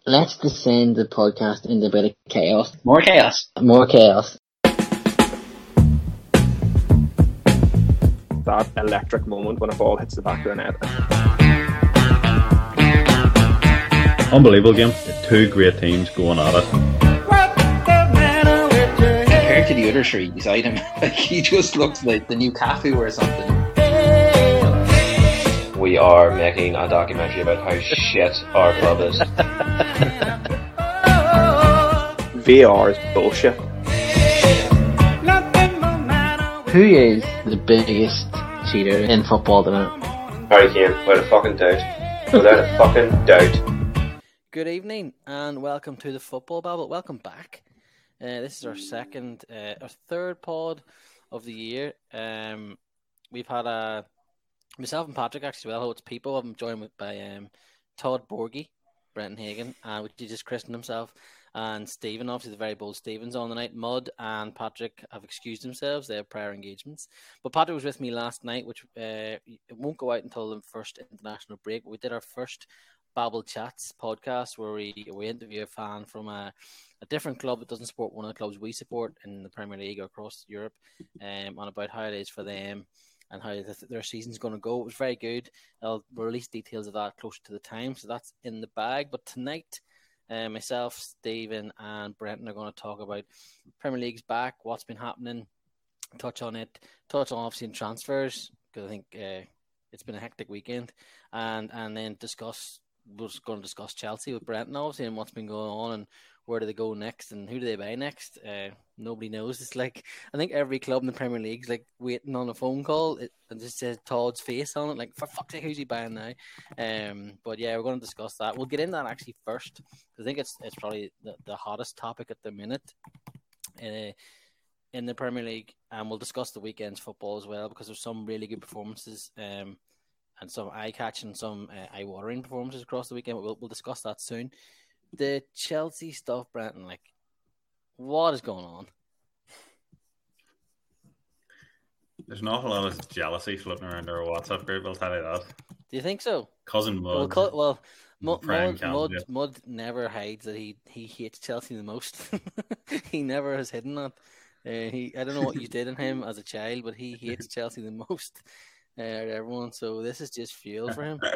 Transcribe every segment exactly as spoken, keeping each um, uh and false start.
let's descend the podcast into a bit of chaos. More chaos. More chaos. That electric moment when a ball hits the back of the net. Unbelievable game. Two great teams going at it. Compared to the other three beside him, like, he just looks like the new Cafu or something. We are making a documentary about how shit our club is. V R is bullshit. Who is the biggest cheater in football tonight? Harry Kane, without a fucking doubt. Without a fucking doubt. Good evening and welcome to the Football Babble. Welcome back. Uh, this is our second, uh, our third pod of the year. Um, we've had a myself and Patrick actually. Well, it's people. I'm joined with by um, Todd Borgie, Brenton Hagan, uh, which he just christened himself, and Stephen. Obviously, the very bold Stephen's on the night. Mud and Patrick have excused themselves; they have prior engagements. But Patrick was with me last night, which uh, it won't go out until the first international break. We did our first Babble Chats podcast where we we interview a fan from a, a different club that doesn't support one of the clubs we support in the Premier League or across Europe, um, on about how it is for them and how th- their season's going to go. It was very good. I'll release details of that closer to the time, so that's in the bag. But tonight, uh, myself, Stephen, and Brenton are going to talk about Premier League's back, what's been happening, touch on it, touch on obviously in transfers, because I think uh, it's been a hectic weekend, and and then discuss. We're just going to discuss Chelsea with Brenton, obviously, and what's been going on and where do they go next and who do they buy next. Uh, nobody knows. It's like, I think every club in the Premier League is like waiting on a phone call it, and just says Todd's face on it, like, for fuck's sake, who's he buying now? Um, but yeah, we're going to discuss that. We'll get into that actually first. I think it's it's probably the, the hottest topic at the minute uh, in the Premier League, and we'll discuss the weekend's football as well because there's some really good performances. Um, and some eye-catching, some uh, eye-watering performances across the weekend. We'll, we'll discuss that soon. The Chelsea stuff, Brenton, like, what is going on? There's an awful lot of jealousy floating around our WhatsApp group, I'll tell you that. Do you think so? Cousin Mud. Well, co- well Mud, Mud, Mud, yeah. Mud never hides that he, he hates Chelsea the most. He never has hidden that. Uh, he I don't know what you did in him as a child, but he hates Chelsea the most. Uh, everyone, so this is just fuel for him.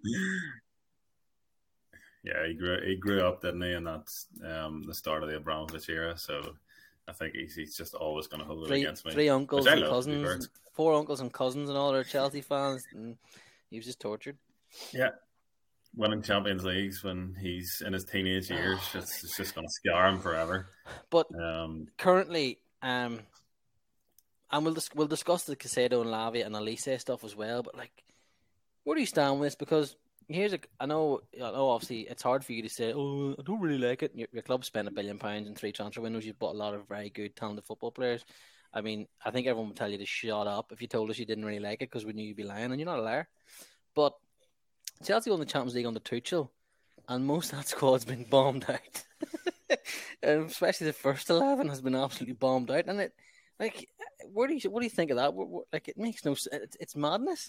Yeah, he grew he grew up, didn't he? And that's um, the start of the Abramovich era. So I think he's, he's just always going to hold three, it against me. Three uncles and love, cousins, four uncles and cousins, and all are Chelsea fans. And he was just tortured. Yeah, winning Champions Leagues when he's in his teenage years, it's, it's just going to scar him forever. But um, currently, um. And we'll dis- we'll discuss the Caicedo and Lavia and Elise stuff as well. But like, where do you stand with this? Because here's a, I know, I know. Obviously, it's hard for you to say, "Oh, I don't really like it." Your, your club spent a billion pounds in three transfer windows. You've bought a lot of very good, talented football players. I mean, I think everyone would tell you to shut up if you told us you didn't really like it because we knew you'd be lying, and you're not a liar. But Chelsea won the Champions League under Tuchel, and most of that squad's been bombed out. And especially the first eleven has been absolutely bombed out, and it. Like, where do you what do you think of that? Like, it makes no sense. It's madness.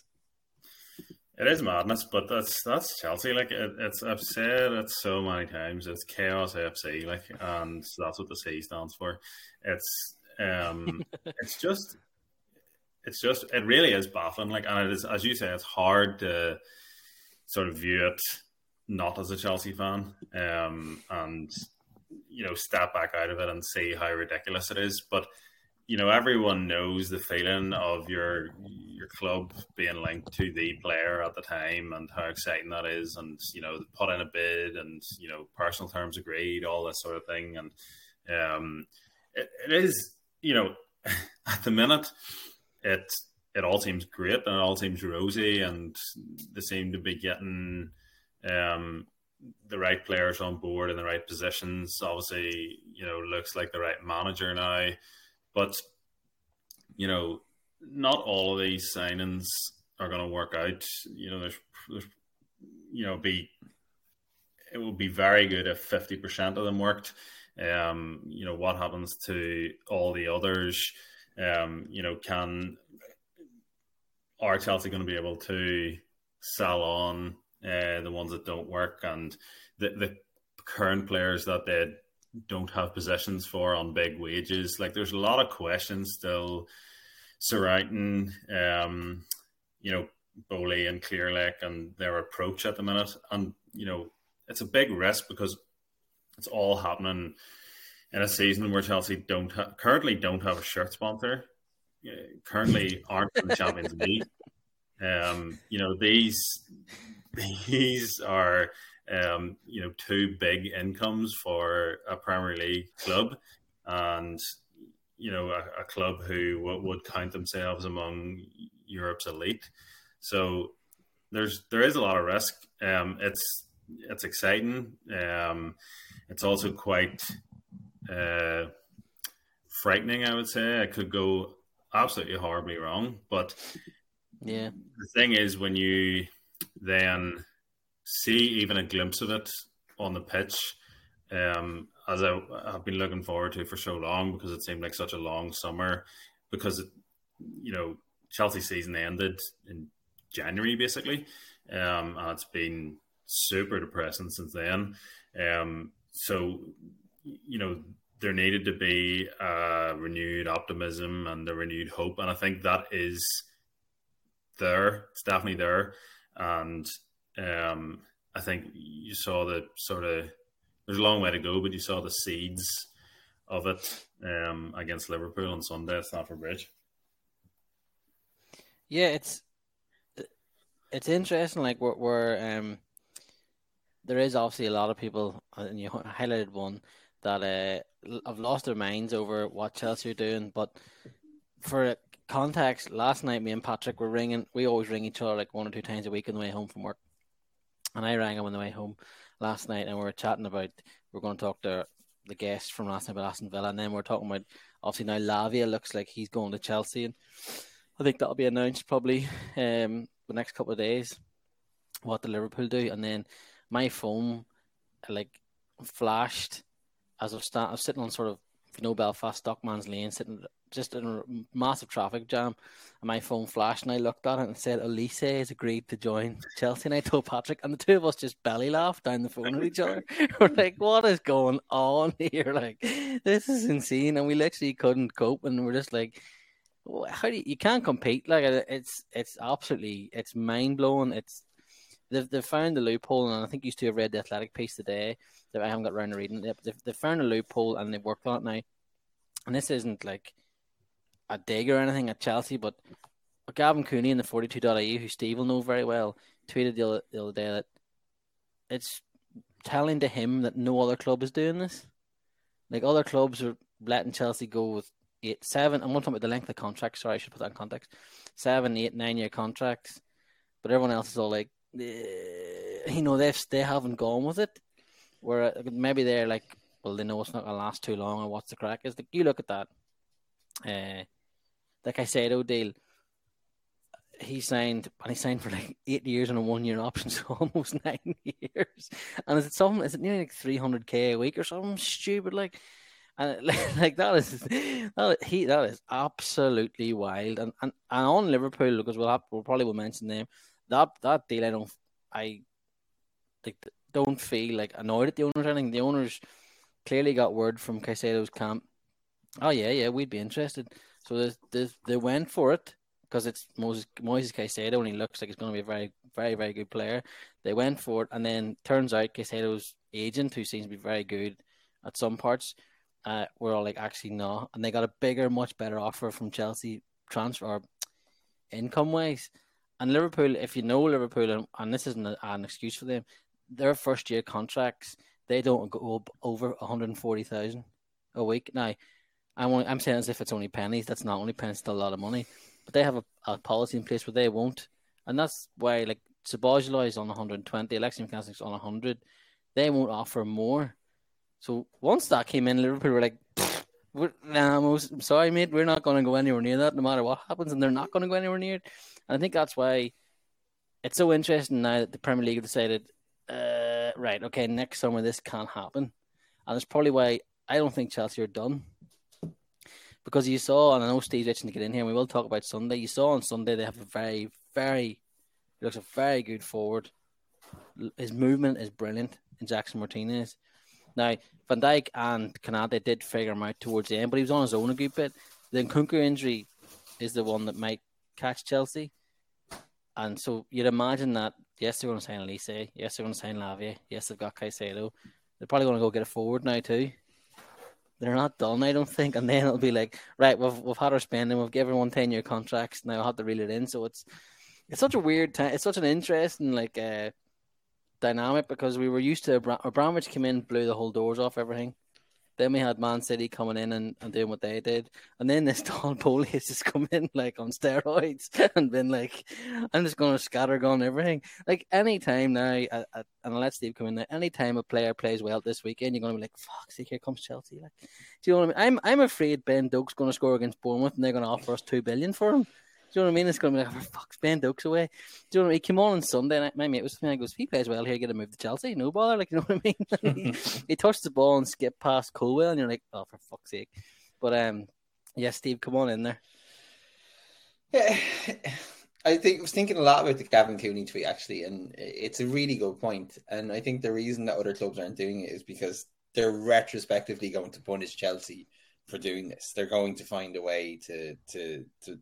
It is madness, but that's that's Chelsea. Like, it, it's I've said it so many times. It's chaos F C. Like, and that's what the C stands for. It's um, it's just, it's just, it really is baffling. Like, and it is, as you say, it's hard to sort of view it not as a Chelsea fan, um, and you know, step back out of it and see how ridiculous it is, but. You know, everyone knows the feeling of your your club being linked to the player at the time and how exciting that is, and you know, put in a bid and you know, personal terms agreed, all this sort of thing, and um, it, it is, you know, at the minute, it it all seems great and it all seems rosy, and they seem to be getting um, the right players on board in the right positions. Obviously, you know, looks like the right manager now. But, you know, not all of these signings are going to work out. You know, there's, there's, you know, be it would be very good if fifty percent of them worked. Um, you know, what happens to all the others? Um, you know, can are Chelsea going to be able to sell on uh, the ones that don't work? And the the current players that they don't have positions for on big wages. Like, there's a lot of questions still surrounding, um, you know, Bowley and Clearlake and their approach at the minute. And, you know, it's a big risk because it's all happening in a season where Chelsea don't ha- currently don't have a shirt sponsor, uh, currently aren't in the Champions League. Um, you know, these these are um, you know, two big incomes for a Premier League club, and you know, a, a club who w- would count themselves among Europe's elite. So there's there is a lot of risk. Um, it's it's exciting. Um, it's also quite uh, frightening, I would say. It could go absolutely horribly wrong. But yeah, the thing is, when you then see even a glimpse of it on the pitch, um, as I have been looking forward to for so long, because it seemed like such a long summer, because, it, you know, Chelsea season ended in January, basically, um, and it's been super depressing since then. Um, so, you know, there needed to be a renewed optimism and a renewed hope, and I think that is there. It's definitely there, and um, I think you saw the sort of, there's a long way to go, but you saw the seeds of it um, against Liverpool on Sunday at Stamford Bridge. Yeah, it's it's interesting. Like we're, we're um, there is obviously a lot of people, and you highlighted one that uh, have lost their minds over what Chelsea are doing. But for context, last night me and Patrick were ringing. We always ring each other like one or two times a week on the way home from work, and I rang him on the way home last night, and we were chatting about we we're going to talk to the guest from last night about Aston Villa, and then we we're talking about obviously now Lavia looks like he's going to Chelsea, and I think that'll be announced probably um, the next couple of days what the Liverpool do. And then my phone like flashed as I was, sta- I was sitting on sort of, you know, Belfast Stockman's Lane, sitting just in a massive traffic jam, and my phone flashed and I looked at it and it said Elise has agreed to join Chelsea, and I told Patrick, and the two of us just belly laughed down the phone at each other. We're like, what is going on here? Like, this is insane, and we literally couldn't cope, and we're just like, how do you, you can't compete? Like, it's it's absolutely, it's mind blowing. It's they've they've found the loophole, and I think you used to have read the Athletic piece today that I haven't got around to reading it. They've, they've found a loophole and they've worked on it now. And this isn't like a dig or anything at Chelsea, but Gavin Cooney in the forty-two dot I E, who Steve will know very well, tweeted the other, the other day that it's telling to him that no other club is doing this. Like, other clubs are letting Chelsea go with eight, seven, I'm not talking about the length of contracts, sorry, I should put that in context, seven, eight, nine year contracts, but everyone else is all like, eh, you know, they've, they haven't gone with it, where maybe they're like, well, they know it's not going to last too long, or what's the crack is. Like, you look at that, uh, the Caicedo deal, he signed, and he signed for like eight years on a one-year option, so almost nine years. And is it something, is it nearly like three hundred k a week or something stupid, like, and like that is that he that is absolutely wild. And and, and on Liverpool, because we'll have, we'll probably will mention them, that that deal I don't I like don't feel like annoyed at the owners or anything. The owners clearly got word from Caicedo's camp. Oh yeah, yeah, we'd be interested. So they they, they went for it because it's Moises, Moises Caicedo, and he looks like he's going to be a very very very good player. They went for it, and then turns out Caicedo's agent, who seems to be very good at some parts, Uh, we're all like, actually no, and they got a bigger, much better offer from Chelsea transfer or income wise. And Liverpool, if you know Liverpool, and, and this isn't a, an excuse for them, their first year contracts, they don't go up over one hundred forty thousand a week. Now, I'm only, I'm saying as if it's only pennies. That's not only pennies, still a lot of money. But they have a, a policy in place where they won't, and that's why like Szoboszlai is on one hundred twenty, Alexis McAllister's on one hundred. They won't offer more. So once that came in, Liverpool were like, we're, nah, I'm sorry, mate, we're not going to go anywhere near that no matter what happens, and they're not going to go anywhere near it. And I think that's why it's so interesting now that the Premier League have decided, uh, right, okay, next summer this can't happen. And it's probably why I don't think Chelsea are done. Because you saw, and I know Steve's itching to get in here, and we will talk about Sunday. You saw on Sunday they have a very, very, he looks a very good forward. His movement is brilliant in Jackson Martinez. Now, Van Dijk and Canada did figure him out towards the end, but he was on his own a good bit. The Nkunku injury is the one that might catch Chelsea. And so you'd imagine that, yes, they're going to sign Elise. Yes, they're going to sign Lavia. Yes, they've got Caicedo. They're probably going to go get a forward now too. They're not done, I don't think. And then it'll be like, right, we've we've had our spending. We've given everyone ten-year contracts. Now I'll have to reel it in. So it's it's such a weird time. It's such an interesting like uh, dynamic because we were used to Abra- Abramovich came in, blew the whole doors off everything. Then we had Man City coming in and, and doing what they did. And then this Todd Bowley has just come in like on steroids and been like, I'm just going to scattergun everything. Like any time now, I, I, and I'll let Steve come in there, any time a player plays well this weekend, you're going to be like, fuck, see, here comes Chelsea. Like, do you know what I mean? I'm I'm afraid Ben Doak's going to score against Bournemouth and they're going to offer us two billion dollars for him. Do you know what I mean? It's going to be like, oh, fuck, Ben Doak's away. Do you know what I mean? He came on on Sunday, and my mate was saying, he goes, if he plays well here, get him moved to Chelsea. No bother, like, you know what I mean? he, he touched the ball and skipped past Colwell, and you're like, oh, for fuck's sake. But, um, yeah, Steve, come on in there. Yeah, I think I was thinking a lot about the Gavin Cooney tweet, actually, and it's a really good point. And I think the reason that other clubs aren't doing it is because they're retrospectively going to punish Chelsea for doing this. They're going to find a way to to to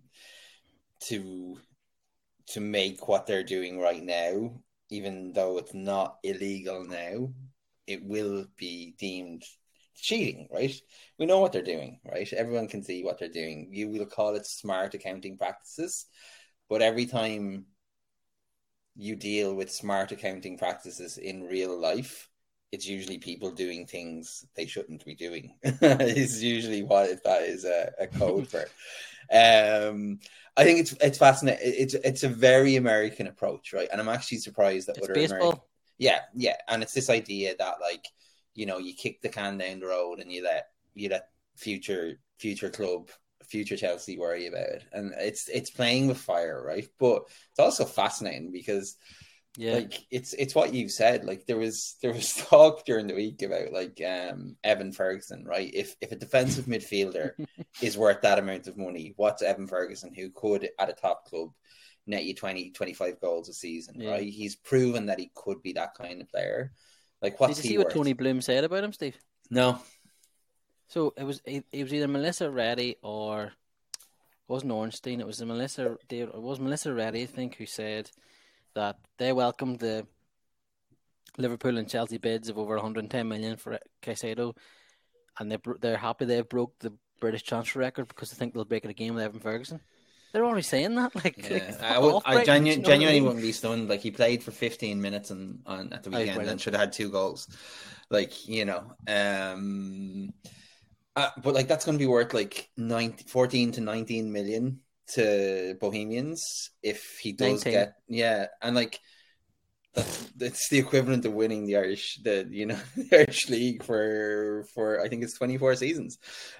to to make what they're doing right now, even though it's not illegal now, it will be deemed cheating, right? We know what they're doing, right? Everyone can see what they're doing. You will call it smart accounting practices, but every time you deal with smart accounting practices in real life, it's usually people doing things they shouldn't be doing. It's usually what that is a, a code for. Um, I think it's it's fascinating. It's it's a very American approach, right? And I'm actually surprised that It's other baseball. American, yeah, yeah, and it's this idea that like you know you kick the can down the road and you let you let future future club future Chelsea worry about it, and it's it's playing with fire, right? But it's also fascinating because. Yeah. Like it's it's what you said. Like there was there was talk during the week about like um Evan Ferguson, right? If if a defensive midfielder is worth that amount of money, what's Evan Ferguson, who could at a top club net you twenty, twenty-five goals a season, Yeah. right? He's proven that he could be that kind of player. Like what's Did you he see what worth? Tony Bloom said about him, Steve? No. So it was it, it was either Melissa Reddy or it wasn't Ornstein. It was the Melissa. It was Melissa Reddy, I think, who said that they welcomed the Liverpool and Chelsea bids of over one hundred ten million for Caicedo, and they they're happy they broke the British transfer record because they think they'll break it again with Evan Ferguson. They're already saying that, like, Yeah. like I, would, I genu- you know genuinely what I mean? wouldn't be stunned. Like he played for fifteen minutes on, on at the Oh, weekend brilliant. and should have had two goals. Like you know, um, uh, but like that's going to be worth like nineteen, fourteen to nineteen million to Bohemians if he does nineteen. get yeah, and like that's it's the equivalent of winning the Irish the you know the Irish League for for I think it's twenty-four seasons.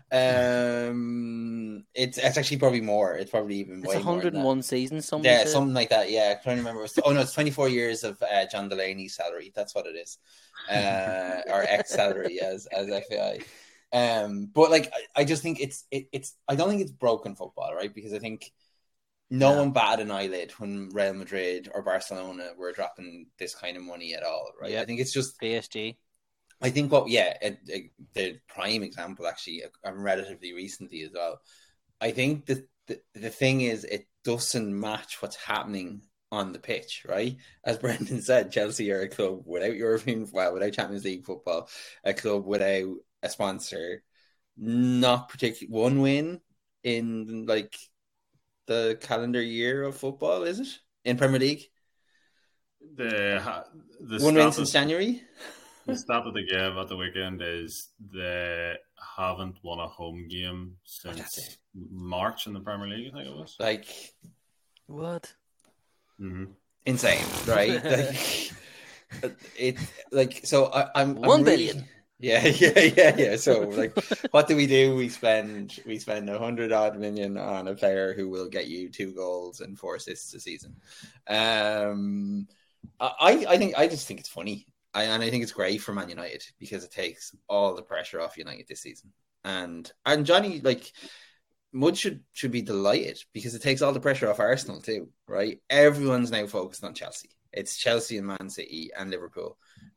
Um, it's it's actually probably more. It's probably even It's way one hundred and more. one seasons. Someone Yeah, said. something like that. Yeah, I'm trying to remember. Oh no, it's twenty-four years of uh, John Delaney's salary. That's what it is, uh, or ex salary as as F A I. Um, but like, I, I just think it's it, it's. I don't think it's broken football, right? Because I think no No. one batted an eyelid when Real Madrid or Barcelona were dropping this kind of money at all, right? Yeah. I think it's just. P S G. I think what, yeah, it, it, the prime example actually, uh, relatively recently as well. I think that the, the thing is, it doesn't match what's happening on the pitch, right? As Brendan said, Chelsea are a club without European, well, without Champions League football, a club without a sponsor, not particularly one win in like the calendar year of football, is it? In Premier League, The the one win stat since that- January. The stat that they gave at the weekend is they haven't won a home game Oh, that's since it. March in the Premier League, I think it was. Like What? Mm-hmm. insane, right? Like it, like so. I, I'm One I'm really- billion. Yeah, yeah, yeah, yeah. So, like, what do we do? We spend we spend a hundred odd million on a player who will get you two goals and four assists a season. Um, I I think I just think it's funny, I, and I think it's great for Man United because it takes all the pressure off United this season. And and Johnny, like, Mud should should be delighted because it takes all the pressure off Arsenal too, right? Everyone's now focused on Chelsea. It's Chelsea and Man City and Liverpool,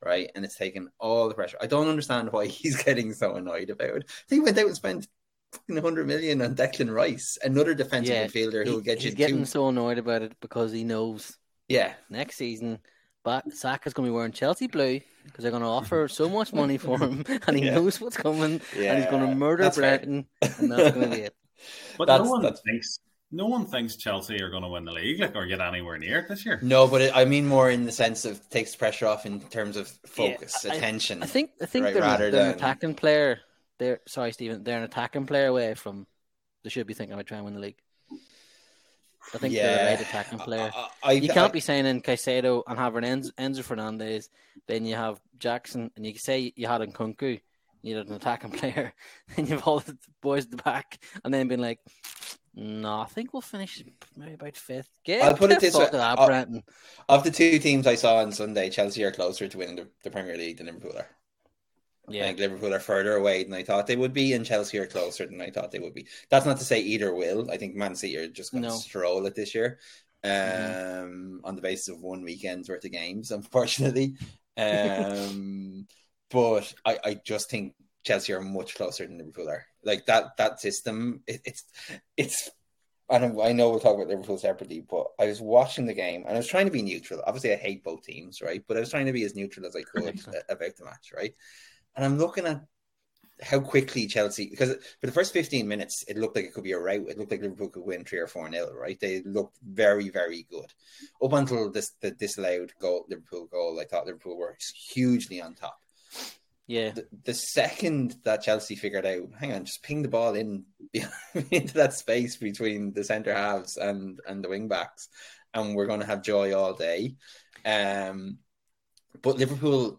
right? And it's taken all the pressure. I don't understand why he's getting so annoyed about it. He went out and spent fucking one hundred million on Declan Rice, another defensive Yeah, midfielder who he- will get he's you getting two. so annoyed about it because he knows Yeah, next season, but Saka's going to be wearing Chelsea blue because they're going to offer so much money for him, and he Yeah. knows what's coming, yeah. and he's going to murder That's fair. Brighton, and that's going to be it. But That's- no one that's- thinks no one thinks Chelsea are going to win the league, like, or get anywhere near it this year. No, but it, I mean more in the sense of takes pressure off in terms of focus, Yeah, I- attention. I think I think Right, they're, rather they're an than- attacking player. They're sorry, Stephen. They're an attacking player away from. They should be thinking about trying to win the league. I think they're the right attacking player. I, I, You can't I, be signing Caicedo and having Enzo, Enzo Fernandez. Then you have Jackson, and you can say you had Nkunku. You had an attacking player. Then you have all the boys at the back, and then being like, "No, I think we'll finish maybe about fifth." Get I'll put it the this fuck way, to that, I'll- Brenton. Of the two teams I saw on Sunday, Chelsea are closer to winning the, the Premier League than Liverpool are. I Yeah, think Liverpool are further away than I thought they would be, and Chelsea are closer than I thought they would be. That's not to say either will. I think Man City are just going to No. stroll it this year, um, Mhm. on the basis of one weekend's worth of games, unfortunately. Um, but I, I just think Chelsea are much closer than Liverpool are. Like that that system, it, it's it's. I know, I know we'll talk about Liverpool separately, but I was watching the game and I was trying to be neutral. Obviously, I hate both teams, right? But I was trying to be as neutral as I could Excellent. about the match, right? And I'm looking at how quickly Chelsea, because for the first fifteen minutes, it looked like it could be a rout. It looked like Liverpool could win three or four nil, right? They looked very, very good. Up until this the disallowed goal, Liverpool goal, I thought Liverpool were hugely on top. yeah. The, the second that Chelsea figured out, hang on, just ping the ball in into that space between the centre halves and, and the wing backs, and we're going to have joy all day. Um, but Liverpool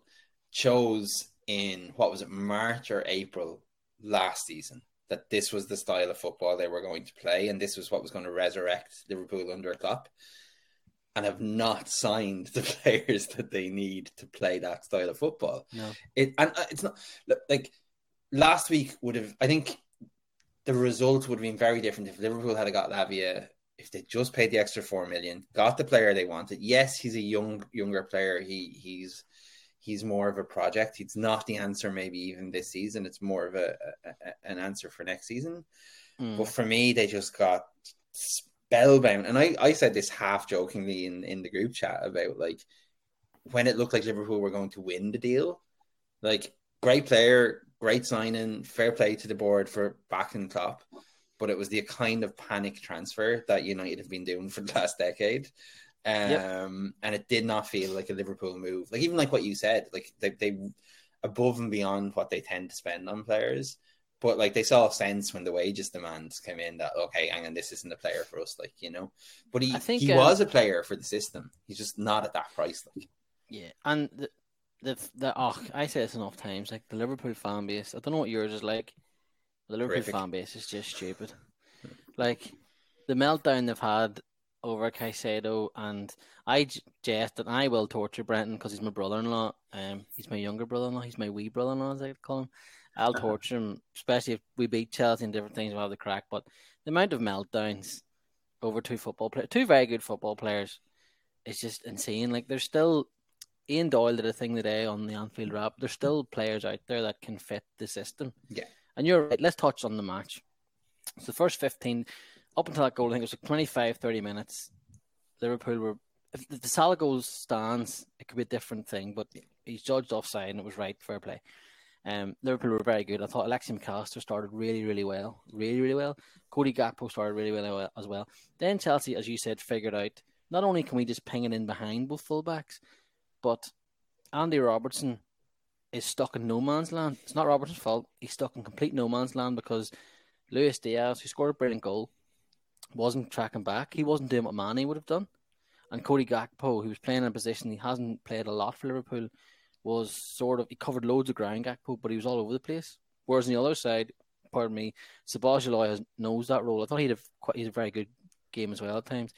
chose in, what was it, March or April last season, that this was the style of football they were going to play, and this was what was going to resurrect Liverpool under Klopp, and have not signed the players that they need to play that style of football. No. It and uh, it's not like last week would have. I think the result would have been very different if Liverpool had got Lavia. If they just paid the extra four million, got the player they wanted. Yes, he's a young younger player. He he's he's more of a project. He's not the answer. Maybe even this season, it's more of a, a, a an answer for next season. Mm. But for me, they just got spellbound. And I, I said this half jokingly in, in the group chat about like when it looked like Liverpool were going to win the deal. Like, great player, great signing, fair play to the board for backing Klopp. But it was the kind of panic transfer that United have been doing for the last decade. Um, Yep. And it did not feel like a Liverpool move. Like, even like what you said, like they, they above and beyond what they tend to spend on players. But like they saw sense when the wages demands came in that, okay, hang on, this isn't a player for us, like, you know. But he, I think, he um, was a player for the system. He's just not at that price. Like, Yeah, and the, the the oh, I say this enough times. Like the Liverpool fan base, I don't know what yours is like. The Liverpool Horrific. fan base is just stupid. Like the meltdown they've had over Caicedo, and I j- jest and I will torture Brenton because he's my brother-in-law. Um, he's my younger brother-in-law. He's my wee brother-in-law, as I call him. I'll torture him, especially if we beat Chelsea and different things. We'll have the crack. But the amount of meltdowns over two football players, two very good football players, is just insane. Like there's still. Ian Doyle did a thing today on the Anfield Wrap. There's still players out there that can fit the system. Yeah. And you're right. Let's touch on the match. So the first fifteen, up until that goal, I think it was like twenty-five, thirty minutes. Liverpool were, if the Salah goal stands, it could be a different thing, but he's judged offside and it was right, fair play. Um, Liverpool were very good. I thought Alexi McAllister started really, really well. Really, really well. Cody Gakpo started really, really well as well. Then Chelsea, as you said, figured out, not only can we just ping it in behind both fullbacks, but Andy Robertson is stuck in no man's land. It's not Robertson's fault. He's stuck in complete no man's land because Luis Diaz, who scored a brilliant goal, wasn't tracking back. He wasn't doing what Mane would have done. And Cody Gakpo, who was playing in a position he hasn't played a lot for Liverpool, was sort of, he covered loads of ground, Gakpo, but he was all over the place. Whereas on the other side, pardon me, Szoboszlai has knows that role. I thought he'd have quite, he's a very good game as well at times.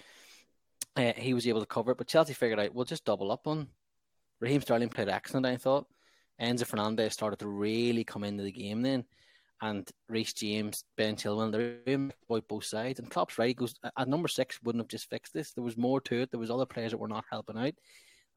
Uh, he was able to cover it, but Chelsea figured out, we'll just double up on. Raheem Sterling played excellent, I thought. Enzo Fernandez started to really come into the game then. And Reece James, Ben Chilwell, they're doing both sides. And Klopp's right. He goes, at number six, wouldn't have just fixed this. There was more to it. There was other players that were not helping out.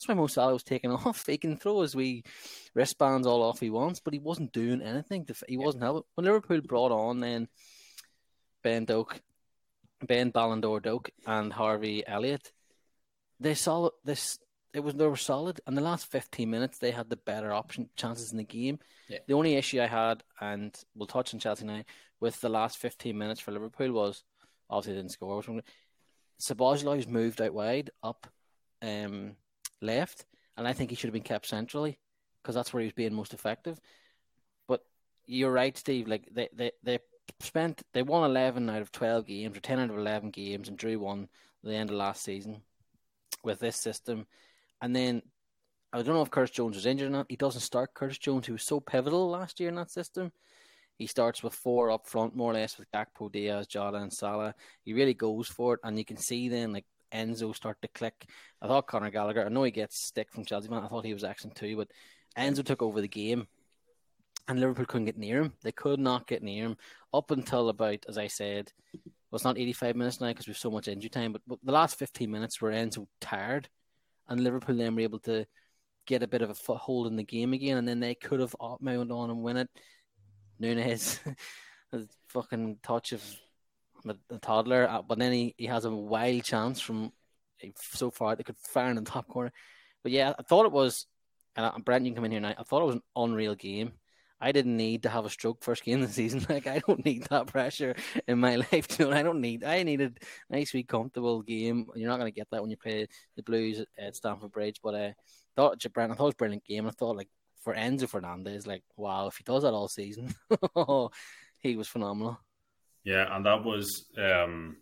That's why Mo Salah was taken off. He can throw his wee wristbands all off he wants, but he wasn't doing anything. To, he wasn't helping. When Liverpool brought on then Ben Doak, Ben Ballon d'Or Doak, and Harvey Elliott, they saw this. It was they were solid. And the last fifteen minutes, they had the better option chances in the game. Yeah. The only issue I had, and we'll touch on Chelsea now, with the last fifteen minutes for Liverpool was obviously they didn't score. Szoboszlai's moved out wide, up um, left, and I think he should have been kept centrally because that's where he was being most effective. But you're right, Steve. Like they, they, they spent they won eleven out of twelve games or ten out of eleven games and drew one at the end of last season with this system. And then, I don't know if Curtis Jones was injured or not. He doesn't start Curtis Jones, who was so pivotal last year in that system. He starts with four up front, more or less, with Gakpo, Diaz, Jota, and Salah. He really goes for it, and you can see then, like, Enzo start to click. I thought Conor Gallagher, I know he gets stick from Chelsea, man. I thought he was excellent too, but Enzo took over the game, and Liverpool couldn't get near him. They could not get near him up until about, as I said, well, it's not eighty-five minutes now because we have so much injury time, but, but the last fifteen minutes were Enzo tired. And Liverpool then were able to get a bit of a foothold in the game again, and then they could have mounted on and win it. Nunez, a fucking touch of a toddler, but then he, he has a wild chance from so far they could fire in the top corner. But yeah, I thought it was, and Brent, you can come in here now, I thought it was an unreal game. I didn't need to have a stroke first game of the season. Like, I don't need that pressure in my life. You know, I don't need. I needed a nice, wee, comfortable game. You're not going to get that when you play the Blues at Stamford Bridge. But I thought, Brent, I thought it was a brilliant game. I thought, like, for Enzo Fernandez, like, wow, if he does that all season, he was phenomenal. Yeah, and that was um,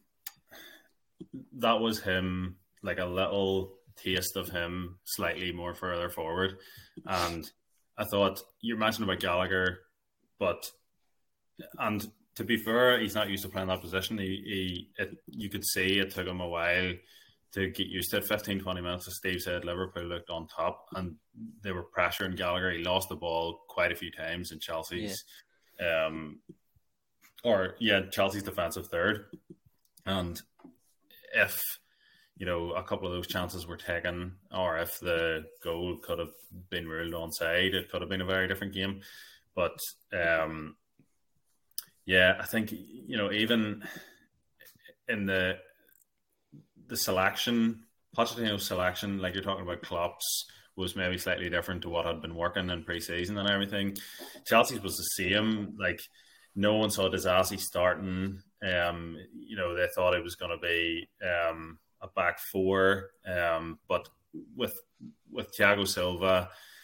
that was him, like a little taste of him, slightly more further forward, and. I thought you mentioned about Gallagher, but and to be fair, he's not used to playing that position. He, he it, you could see it took him a while to get used to it. fifteen, twenty minutes, as Steve said, Liverpool looked on top and they were pressuring Gallagher. He lost the ball quite a few times in Chelsea's, yeah. um, or yeah, Chelsea's defensive third. And if you know, a couple of those chances were taken, or if the goal could have been ruled onside, it could have been a very different game. But, um, yeah, I think, you know, even in the the selection, Pochettino's selection, like you're talking about Klopp's, was maybe slightly different to what had been working in pre-season and everything. Chelsea's was the same. Like, no one saw Disasi starting. Um, you know, they thought it was going to be... Um, a back four, um, but with with Thiago Silva,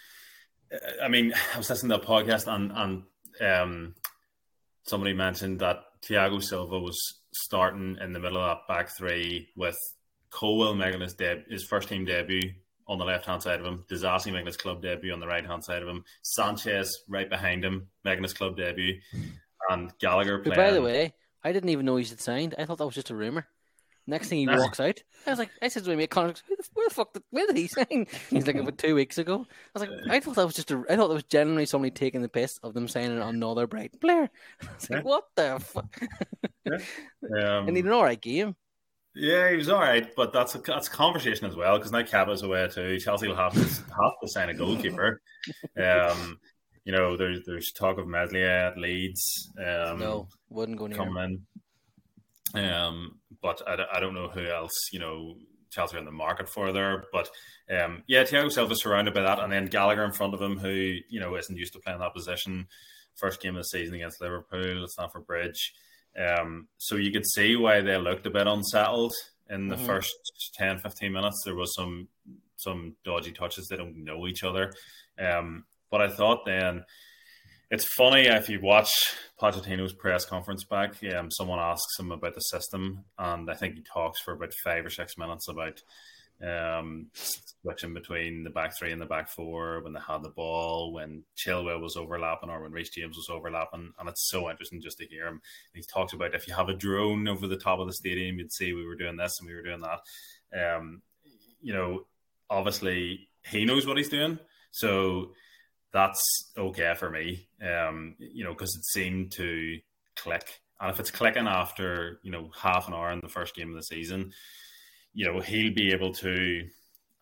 I mean, I was listening to a podcast and, and um, somebody mentioned that Thiago Silva was starting in the middle of that back three with Colwill making his, deb- his first team debut on the left-hand side of him, Disasi making his club debut on the right-hand side of him, Sanchez right behind him making his club debut, and Gallagher playing. But by the way, I didn't even know he had signed. I thought that was just a rumour. Next thing he walks out, I was like, I said to my mate Connor, where the, where the fuck did, where did he sign? He's like, about two weeks ago. I was like, I thought that was just a, I thought that was genuinely somebody taking the piss of them signing another Brighton player. I was like, yeah. What the fuck? Yeah. Um, and he had an alright game. Yeah, he was alright, but that's a, that's a conversation as well, because now Kepa's away too. Chelsea will have to, have to sign a goalkeeper. Um, you know, there's there's talk of Meslier at Leeds. Um, no, wouldn't go near coming him. in. Um, but I, I don't know who else, you know, Chelsea are in the market for there. But um, yeah, Thiago Silva surrounded by that, and then Gallagher in front of him, who, you know, isn't used to playing that position. First game of the season against Liverpool at Stamford Bridge. Um, so you could see why they looked a bit unsettled in the mm-hmm. first ten, fifteen minutes. There was some some dodgy touches. They don't know each other. Um, but I thought then, it's funny if you watch Pochettino's press conference back, um, someone asks him about the system, and I think he talks for about five or six minutes about um, switching between the back three and the back four when they had the ball, when Chilwell was overlapping or when Reece James was overlapping. And it's so interesting just to hear him. He talks about if you have a drone over the top of the stadium, you'd see we were doing this and we were doing that. Um, you know, obviously he knows what he's doing. So that's okay for me, um, you know, because it seemed to click. And if it's clicking after, you know, half an hour in the first game of the season, you know, he'll be able to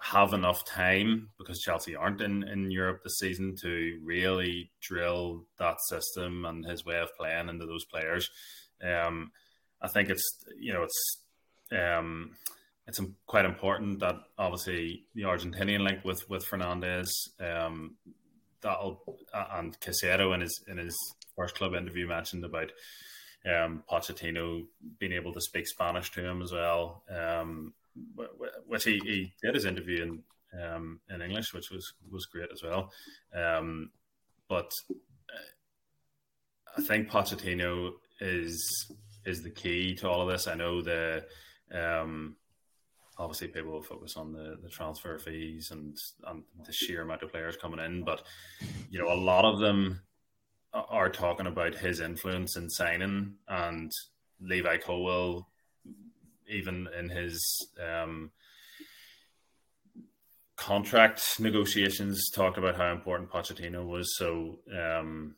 have enough time, because Chelsea aren't in, in Europe this season, to really drill that system and his way of playing into those players. Um, I think it's, you know, it's um, it's quite important that obviously the Argentinian link with with Fernandes, um, that'll and Casero in his in his first club interview mentioned about um, Pochettino being able to speak Spanish to him as well. Um, which he, he did his interview in um, in English, which was, was great as well. Um, but I think Pochettino is is the key to all of this. I know the um, obviously people will focus on the, the transfer fees and, and the sheer amount of players coming in, but you know, a lot of them are talking about his influence in signing, and Levi Colwill, even in his um, contract negotiations, talked about how important Pochettino was. So um,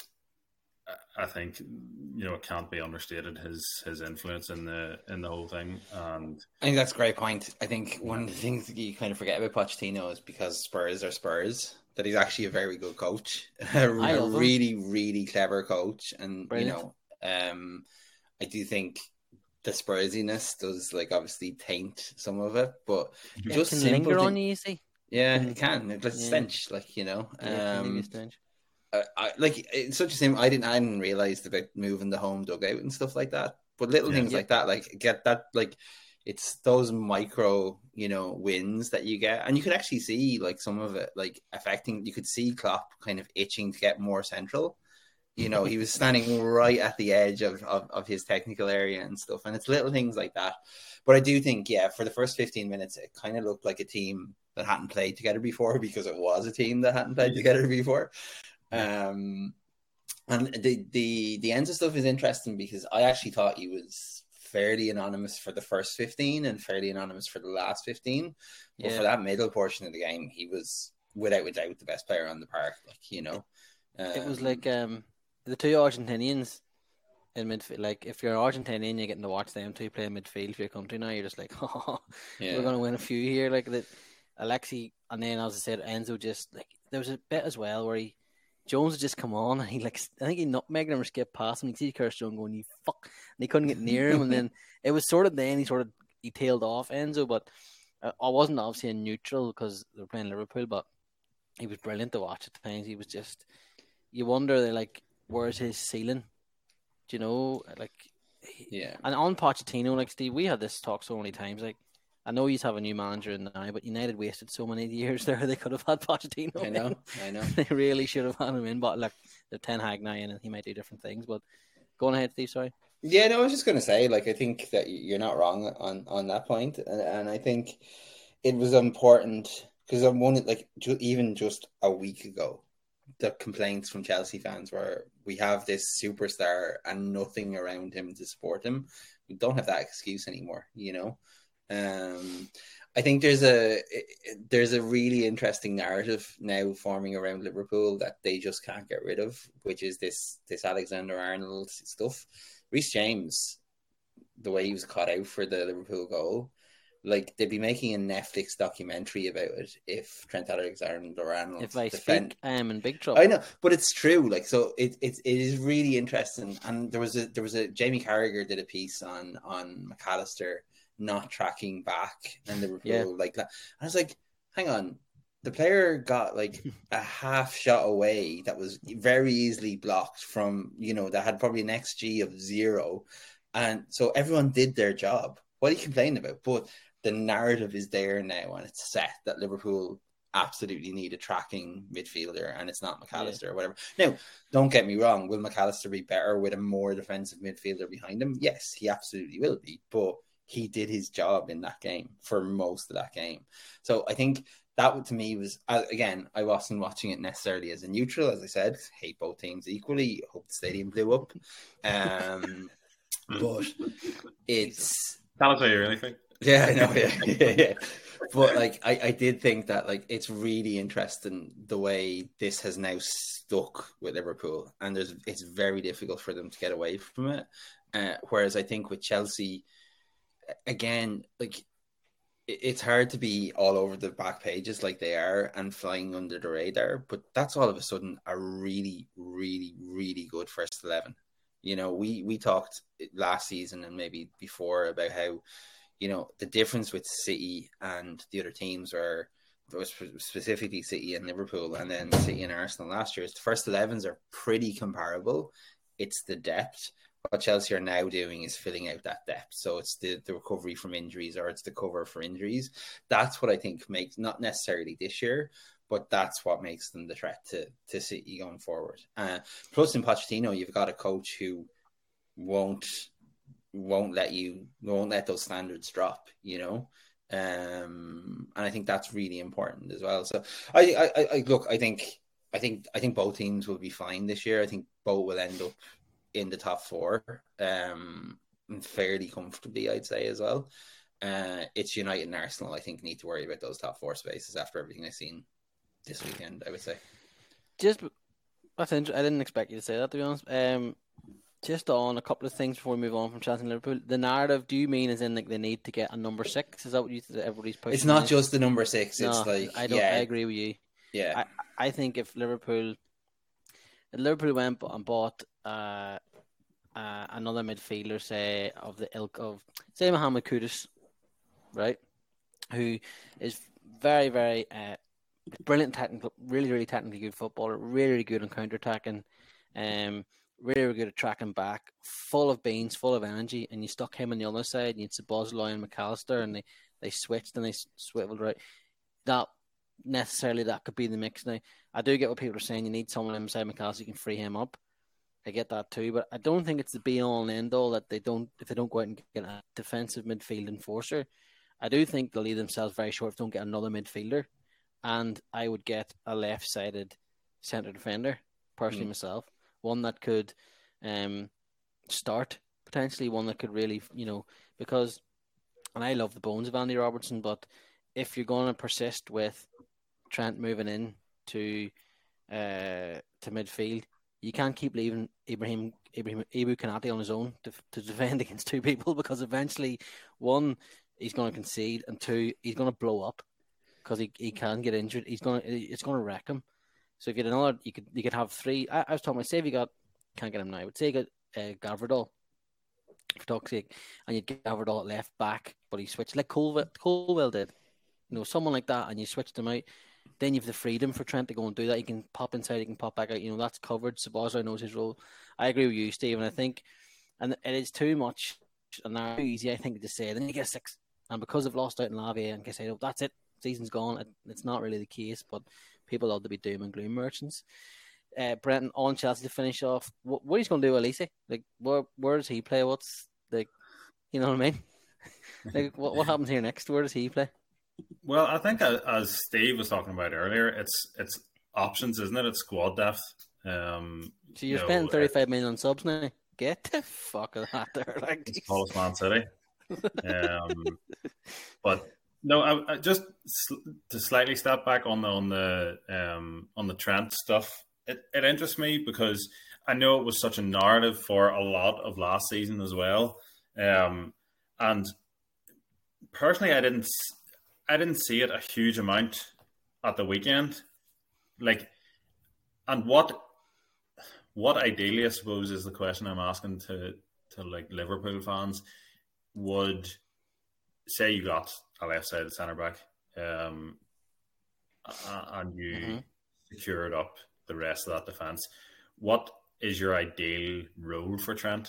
I think, you know, it can't be understated, his his influence in the in the whole thing. And I think that's a great point. I think one of the things that you kind of forget about Pochettino is, because Spurs are Spurs, that he's actually a very good coach, a really, really clever coach. And, Brilliant. you know, um, I do think the Spursiness does, like, obviously taint some of it, but yeah, just can simple linger thing- on you, you see. Yeah, it can. It's like Yeah. stench, like, you know. Yeah, Um, stench. I, I, like, it's such a simple. I didn't. I didn't realize about moving the home dugout and stuff like that. But little Yeah. things Yeah. like that, like get that, like it's those micro, you know, wins that you get, and you could actually see like some of it, like affecting. You could see Klopp kind of itching to get more central. You know, he was standing right at the edge of, of, of his technical area and stuff. And it's little things like that. But I do think, yeah, for the first fifteen minutes, it kind of looked like a team that hadn't played together before, because it was a team that hadn't played together before. Um, and the, the, the Enzo stuff is interesting, because I actually thought he was fairly anonymous for the first fifteen and fairly anonymous for the last fifteen. But Yeah. for that middle portion of the game, he was without a doubt the best player on the park. Like, you know, um, It was like um, the two Argentinians in midfield. Like, if you're Argentinian, you're getting to watch them two play in midfield for your country now. You're just like, oh, yeah. we're going to win a few here. Like that, Alexi, and then as I said, Enzo just like there was a bit as well where he Jones had just come on and he like I think he nutmegged him or skipped past him. You see Curtis Jones going, "You fuck," and he couldn't get near him. And then it was sort of then he sort of he tailed off Enzo, but uh, I wasn't obviously in neutral because they were playing Liverpool, but he was brilliant to watch at times. He was just you wonder like where's his ceiling? Do you know like Yeah. and on Pochettino, like Steve, we had this talk so many times. Like, I know you have a new manager in now, but United wasted so many years there. They could have had Pochettino. I know, I know. They really should have had him in. But look, the Ten Hag now in, and he might do different things. But go on ahead, Steve. Sorry. Yeah, no, I was just going to say, like, I think that you're not wrong on, on that point. And, and I think it was important because I'm one, like, ju- even just a week ago, the complaints from Chelsea fans were, we have this superstar and nothing around him to support him. We don't have that excuse anymore, you know? Um, I think there's a there's a really interesting narrative now forming around Liverpool that they just can't get rid of, which is this this Alexander-Arnold stuff. Reece James, the way he was caught out for the Liverpool goal, like they'd be making a Netflix documentary about it if Trent Alexander-Arnold If I defend. speak, I am in big trouble. I know, but it's true. Like, so it it it is really interesting. And there was a there was a Jamie Carragher did a piece on on McAllister not tracking back and Liverpool Yeah. like that. I was like, hang on, the player got like a half shot away that was very easily blocked from, you know, that had probably an X G of zero, and so everyone did their job. What are you complaining about? But the narrative is there now, and it's set that Liverpool absolutely need a tracking midfielder, and it's not McAllister Yeah. or whatever. Now, don't get me wrong, will McAllister be better with a more defensive midfielder behind him? Yes, he absolutely will be, but he did his job in that game for most of that game. So I think that to me was, again, I wasn't watching it necessarily as a neutral, as I said, hate both teams equally, hope the stadium blew up. Um, but it's... Tell us what you really think. Yeah, I know, yeah, yeah, yeah. But like, I, I did think that like it's really interesting the way this has now stuck with Liverpool, and there's it's very difficult for them to get away from it. Uh, whereas I think with Chelsea, again, like it's hard to be all over the back pages like they are and flying under the radar, but that's all of a sudden a really, really, really good first eleven. You know, we, we talked last season and maybe before about how, you know, the difference with City and the other teams were, specifically City and Liverpool and then City and Arsenal last year, is the first elevens are pretty comparable. It's the depth. What Chelsea are now doing is filling out that depth. So it's the, the recovery from injuries, or it's the cover for injuries. That's what I think makes, not necessarily this year, but that's what makes them the threat to, to City going forward. Uh, plus in Pochettino, you've got a coach who won't won't let you won't let those standards drop, you know. Um, and I think that's really important as well. So I, I, I look, I think I think I think both teams will be fine this year. I think both will end up in the top four, um, fairly comfortably, I'd say as well. Uh, it's United and Arsenal, I think, need to worry about those top four spaces after everything I've seen this weekend, I would say. Just, that's interesting. I didn't expect you to say that, to be honest. Um, just on a couple of things before we move on from Chelsea and Liverpool. The narrative, do you mean as in like they need to get a number six? Is that what you everybody's pushing? It's not is? just the number six. No, it's like I don't. yeah. I agree with you. Yeah, I, I think if Liverpool, if Liverpool went and bought uh, uh, another midfielder, say of the ilk of say Mohamed Kudus, right, who is very, very uh, brilliant technical, really, really technically good footballer, really, really good on counter attacking, um, really, really good at tracking back, full of beans, full of energy, and you stuck him on the other side, and you had Szoboszlai and McAllister, and they, they switched and they swiveled right. That necessarily that could be the mix now. I do get what people are saying. You need someone inside McAllister who can free him up. I get that too, but I don't think it's the be all and end all that they don't if they don't go out and get a defensive midfield enforcer. I do think they'll leave themselves very short if they don't get another midfielder, and I would get a left-sided centre defender personally mm. myself, one that could um start potentially, one that could really you know because, and I love the bones of Andy Robertson, but if you're going to persist with Trent moving in to uh to midfield, you can't keep leaving Ibrahim Ibrahim Ibu Kanate on his own to, to defend against two people, because eventually, one, he's going to concede, and two, he's going to blow up because he, he can get injured. He's going to it's going to wreck him. So if you had another, you could you could have three. I, I was talking about, say if you got can't get him now, but say you got uh, Gavardol for talk's sake, and you get Gavardol at left back, but he switched like Colwell, Colwell did. You know, someone like that, and you switch them out. Then you have the freedom for Trent to go and do that. He can pop inside, he can pop back out. You know, that's covered. Szoboszlai knows his role. I agree with you, Steve, and I think, and it is too much, and now easy, I think, to say. Then you get a six, and because they've lost out in Lavia and Casado, that's it. Season's gone. It's not really the case, but people ought to be doom and gloom merchants. Uh, Brenton on Chelsea to finish off. What, what he's going to do, Elise? Like, where where does he play? What's like, you know what I mean? Like, what what happens here next? Where does he play? Well, I think as Steve was talking about earlier, it's it's options, isn't it? It's squad depth. Um, so you're you spending know, thirty-five million on subs now? Get the fuck out of there! Like, it's Paul's Man City. Um, but no, I, I just to slightly step back on the on the um, on the Trent stuff. It it interests me because I know it was such a narrative for a lot of last season as well. Um, and personally, I didn't. I didn't see it a huge amount at the weekend. Like, and what, what ideally, I suppose, is the question I'm asking to, to like Liverpool fans. Would say you got a left-sided centre back, um, and you mm-hmm. secured up the rest of that defence. What is your ideal role for Trent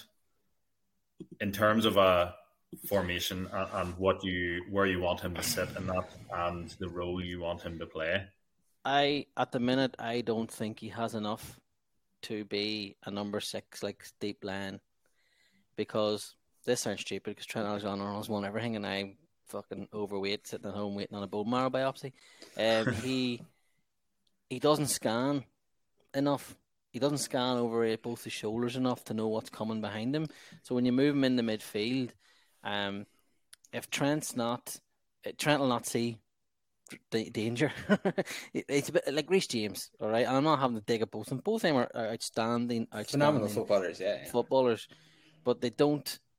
in terms of a formation and, and what you where you want him to sit in that and the role you want him to play? I at the minute I don't think he has enough to be a number six like deep line, because this sounds stupid because Trent Alexander-Arnold's won everything and I'm fucking overweight sitting at home waiting on a bone marrow biopsy. Um, he he doesn't scan enough. He doesn't scan over both his shoulders enough to know what's coming behind him. So when you move him in the midfield, Um, if Trent's not, Trent will not see the danger. It's a bit like Reece James, all right. And I'm not having to dig at both of them. Both of them are, are outstanding, outstanding, phenomenal footballers, yeah, yeah, footballers, but they don't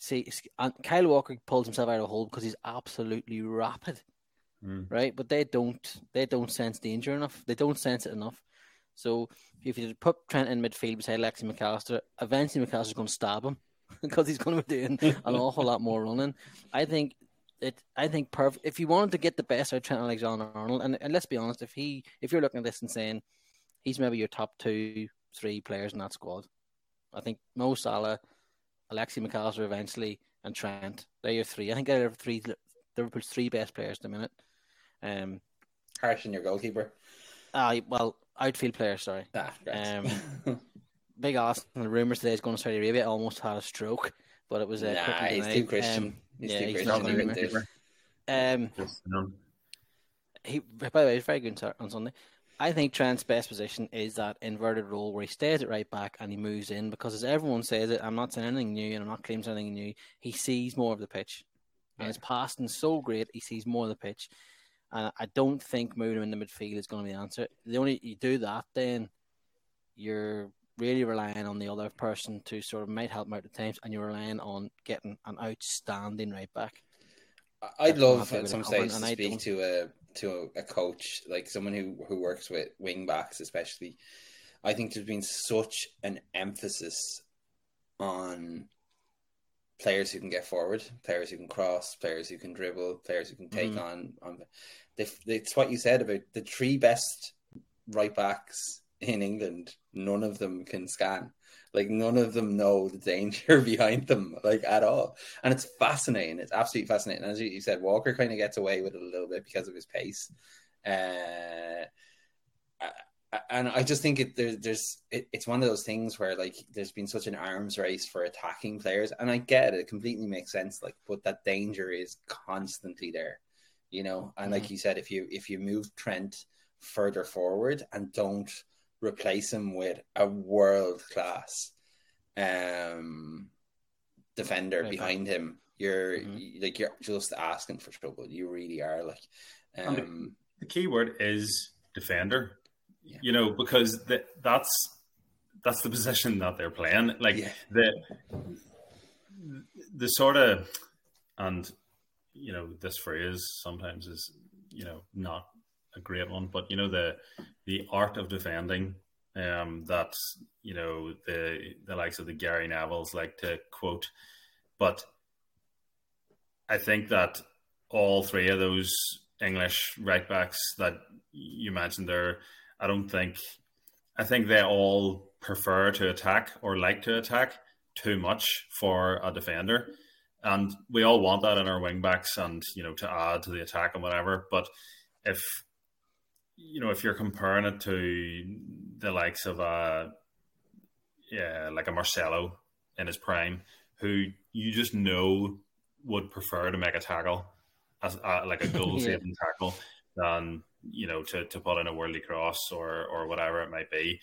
see, and Kyle Walker pulls himself out of a hole because he's absolutely rapid, Mm. right? But they don't, they don't sense danger enough. They don't sense it enough. So if you put Trent in midfield beside Alexi McAllister, eventually McAllister's going to stab him because he's going to be doing an awful lot more running. I think it. I think perfect. If you wanted to get the best out of Trent Alexander-Arnold, and, and let's be honest, if he, if you're looking at this and saying he's maybe your top two, three players in that squad, I think Mo Salah, Alexi McAllister eventually, and Trent. They're your three. I think they're three. Liverpool's three best players at the minute. Um, Harsh in your goalkeeper. uh, well, outfield players, sorry. Ah, great. Um, Big Arsenal, rumours today is going to Saudi Arabia. Almost had a stroke, but it was uh, nah, quickly he's denied. too Christian. Um, he's yeah, too he's Christian. not He going wouldn't to do it. Um, Just, you know, he, by the way, he's very good on Sunday. I think Trent's best position is that inverted role where he stays at right back and he moves in because, as everyone says it, I'm not saying anything new and I'm not claiming anything new. He sees more of the pitch, and his passing is so great. He sees more of the pitch, and I don't think moving him in the midfield is going to be the answer. The only you do that, then you're really relying on the other person to sort of might help him out at times, and you're relying on getting an outstanding right back. I'd That's love my favourite at some comment, stage and to I speak don't- to a to a coach, like someone who, who works with wing backs, especially. I think there's been such an emphasis on players who can get forward, players who can cross, players who can dribble, players who can take Mhm. on. on the, it's what you said about the three best right backs in England. None of them can scan. Like, none of them know the danger behind them, like, at all. And it's fascinating. It's absolutely fascinating. As you said, Walker kind of gets away with it a little bit because of his pace. Uh, and I just think it, there, there's it, it's one of those things where, like, there's been such an arms race for attacking players. And I get it. It completely makes sense. Like, but that danger is constantly there, you know? And like you said, if you if you move Trent further forward and don't replace him with a world class um, defender Right behind him, you're Mhm. like you're just asking for trouble. You really are. Like, And um, the key word is defender. Yeah. You know, because the, that's that's the position that they're playing. Like Yeah. the the sort of, and you know, this phrase sometimes is, you know, not a great one, but you know, the the art of defending, um, that, you know, the the likes of the Gary Nevilles like to quote. But I think that all three of those English right backs that you mentioned there, I don't think, I think they all prefer to attack or like to attack too much for a defender. And we all want that in our wing backs and, you know, to add to the attack and whatever. But if, you know, if you're comparing it to the likes of a, yeah, like a Marcelo in his prime, who you just know would prefer to make a tackle, as uh, like a goal saving yeah. tackle, than, you know, to, to put in a worldly cross or or whatever it might be.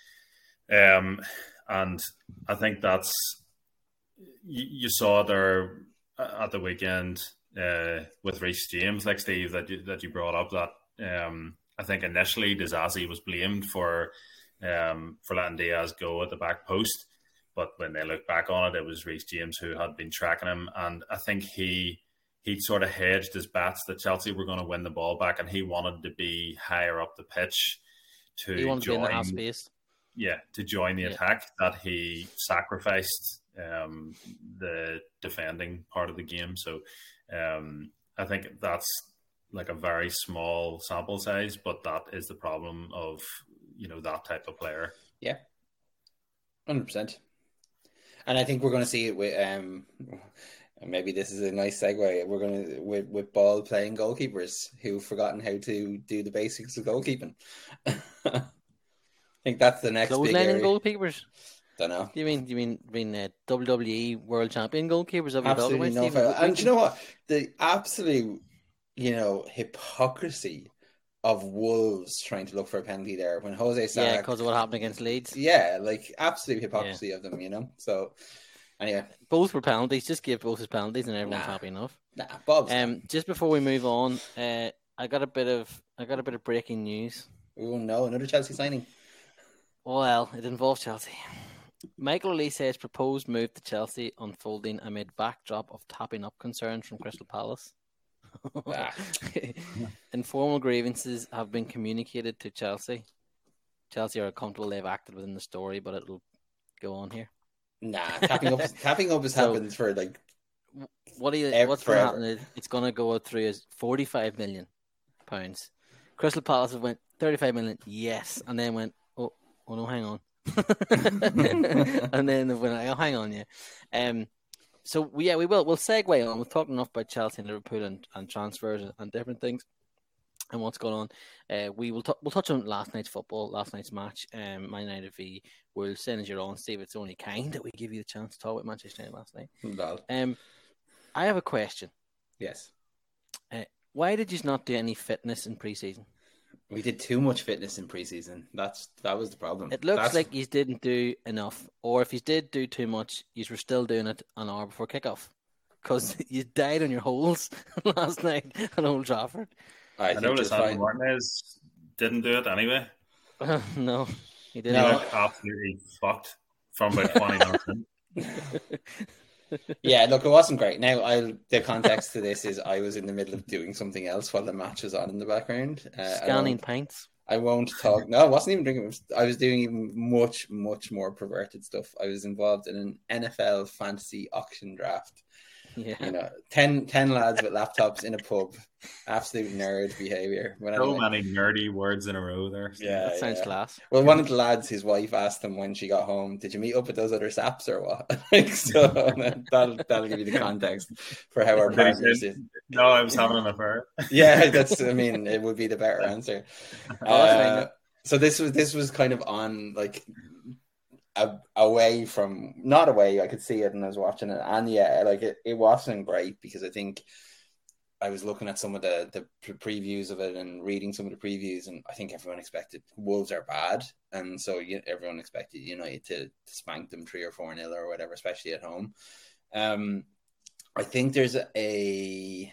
Um, and I think that's, you, you saw there at the weekend uh, with Reece James, like Steve, that you, that you brought up, that um, I think initially Disasi was blamed for um, for letting Diaz go at the back post. But when they look back on it, it was Reece James who had been tracking him. And I think he he sort of hedged his bets that Chelsea were going to win the ball back, and he wanted to be higher up the pitch to he wanted join, to be in the half space. Yeah, to join the Yeah. attack, that he sacrificed um, the defending part of the game. So um, I think that's like a very small sample size, but that is the problem of, you know, that type of player. Yeah, one hundred percent. And I think we're going to see it with, um, maybe this is a nice segue, we're going to, with, with ball playing goalkeepers who've forgotten how to do the basics of goalkeeping. I think that's the next Close big lining area. goalkeepers? Don't know. Do you mean, do you mean, mean uh, W W E World Champion goalkeepers? Have you Absolutely no Stephen? foul. And do you know what? The absolute, you know, hypocrisy of Wolves trying to look for a penalty there when Jose Sa. Yeah, because of what happened against Leeds. Yeah, like absolute hypocrisy Yeah. of them, you know. So, anyway, Both were penalties. Just give both his penalties, and everyone's Nah. happy enough. nah, Bob's. Um, just before we move on, uh, I got a bit of I got a bit of breaking news. oh no, another Chelsea signing. Well, it involves Chelsea. Michael Lee says proposed move to Chelsea unfolding amid backdrop of tapping up concerns from Crystal Palace. Ah. Informal grievances have been communicated to Chelsea. Chelsea are comfortable they've acted within the story, but it'll go on here. Nah, tapping up, tapping up has So- happened for like What do you? Ev- What's going to forever. happen? Is it's going to go through as forty-five million pounds. Crystal Palace have went thirty-five million, yes, and then went, oh, oh no, hang on, and then they went, oh, hang on, yeah. Um, so we, yeah, we will. We'll segue on. We've talked enough about Chelsea and Liverpool and, and transfers and, and different things and what's going on. Uh, we will t- we'll touch on last night's football, last night's match. Um, Man United v Wolves. Saying as you're on, Steve, it's only kind that we give you the chance to talk about Manchester United last night. lol. Um, I have a question. Yes, Why did you not do any fitness in pre-season? we did too much fitness in preseason. That's that was the problem. It looks That's- like you didn't do enough, or if you did do too much, you were still doing it an hour before kickoff because you died on your holes last night at Old Trafford. I, I think noticed you're Andy fine. Martinez didn't do it anyway. no, he He didn't. No. looked absolutely fucked from about twenty minutes in. Yeah, look, it wasn't great. Now, I the context to this is I was in the middle of doing something else while the match was on in the background. Uh, I Scanning won't- pints. I won't talk. No, I wasn't even drinking. I was doing even much, much more perverted stuff. I was involved in an N F L fantasy auction draft. Yeah. You know, ten, ten lads with laptops in a pub. Absolute nerd behavior. When So I'm many nerdy words in a row there. Yeah, That sounds yeah. class. Well, one of the lads, his wife asked him when she got home, "Did you meet up with those other saps or what?" Like, so that'll that'll give you the context for how our Did he partners say- is. No, I was having an affair. Yeah, that's. I mean, it would be the better answer. Oh, that's fine, Uh, yeah. so this was this was kind of on like a, away from not away. I could see it and I was watching it, and yeah, like it, it wasn't great because I think I was looking at some of the the pre- previews of it and reading some of the previews, and I think everyone expected Wolves are bad, and so you, everyone expected United to, to spank them three or four nil or whatever, especially at home. Um, I think there's a.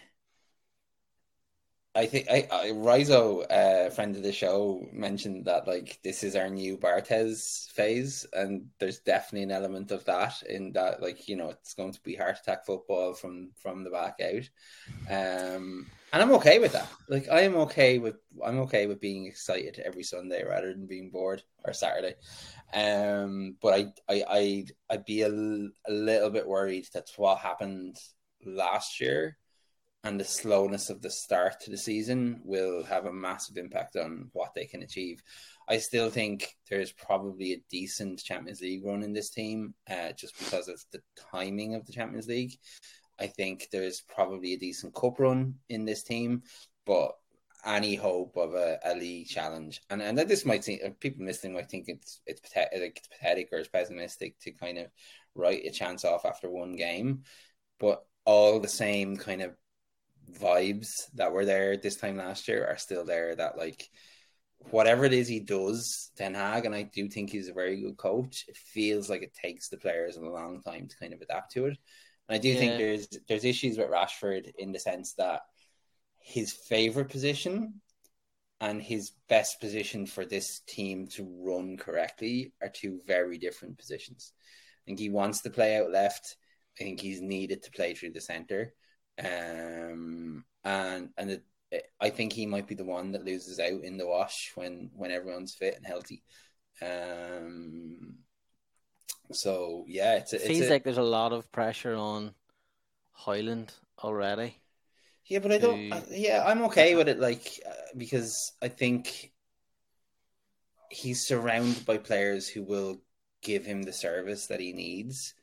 I think I, I Rizo, a uh, friend of the show, mentioned that like this is our new Barthez phase, and there's definitely an element of that in that, like, you know, it's going to be heart attack football from from the back out, um, and I'm okay with that. Like, I am okay with I'm okay with being excited every Sunday rather than being bored or Saturday, um, but I I I'd, I'd be a, a little bit worried that's what happened last year. And the slowness of the start to the season will have a massive impact on what they can achieve. I still think there's probably a decent Champions League run in this team, uh, just because of the timing of the Champions League. I think there's probably a decent cup run in this team, but any hope of a, a league challenge, and and that this might seem, people listening might think it's it's pathetic, like it's pathetic or it's pessimistic to kind of write a chance off after one game, but all the same kind of vibes that were there this time last year are still there, that like whatever it is he does, Ten Hag, and I do think he's a very good coach, it feels like it takes the players a long time to kind of adapt to it. And I do Yeah. think there's there's issues with Rashford in the sense that his favorite position and his best position for this team to run correctly are two very different positions. I think he wants to play out left. I think he's needed to play through the center. Um, and and it, it, I think he might be the one that loses out in the wash when, when everyone's fit and healthy. Um, so yeah, it's a, It it's feels a, like there's a lot of pressure on Hoyland already. yeah, but I don't. to- I, yeah, I'm okay with it, like uh, because I think he's surrounded by players who will give him the service that he needs.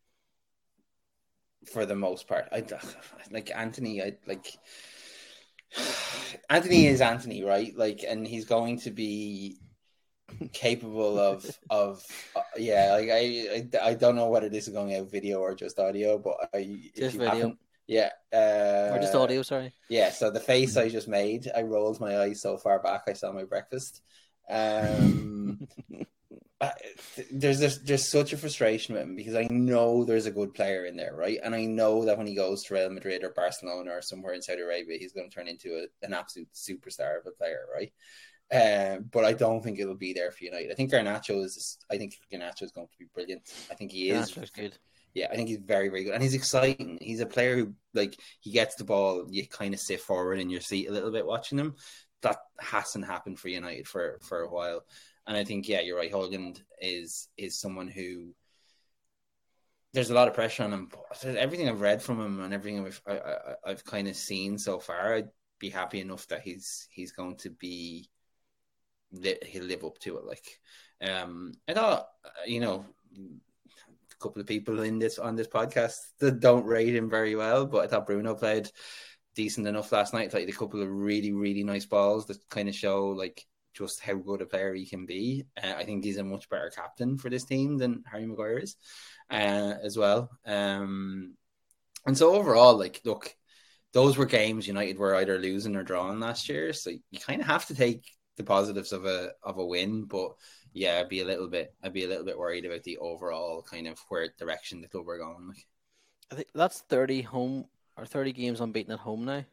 For the most part, I like Anthony. I like Anthony is Anthony, right? Like, and he's going to be capable of of uh, yeah. Like I, I I don't know whether this is going out video or just audio, but I if Just you video. haven't- yeah, uh, Or just audio, sorry. Yeah, so the face I just made, I rolled my eyes so far back I saw my breakfast. Um, I- there's this, there's such a frustration with him because I know there's a good player in there, right? And I know that when he goes to Real Madrid or Barcelona or somewhere in Saudi Arabia, he's going to turn into a, an absolute superstar of a player, right? Uh, but I don't think it'll be there for United. I think Garnacho is. I think Garnacho is going to be brilliant. I think he is. Garnacho's good. Yeah, I think he's very, very good, and he's exciting. He's a player who, like, he gets the ball, you kind of sit forward in your seat a little bit watching him. That hasn't happened for United for, for a while, and I think, yeah, you're right. Højlund is is someone who there's a lot of pressure on him. But everything I've read from him and everything I've I, I, I've kind of seen so far, I'd be happy enough that he's he's going to be. He'll live up to it. Like, um, I thought, you know, a couple of people in this on this podcast that don't rate him very well, but I thought Bruno played decent enough last night. I thought he had a couple of really, really nice balls that kind of show like just how good a player he can be. Uh, I think he's a much better captain for this team than Harry Maguire is, uh, as well. Um, and so overall, like, look, those were games United were either losing or drawing last year, so you kind of have to take the positives of a of a win, but yeah, I'd be a little bit I'd be a little bit worried about the overall kind of where direction the club are going. Like, I think that's thirty home or thirty games unbeaten at home now,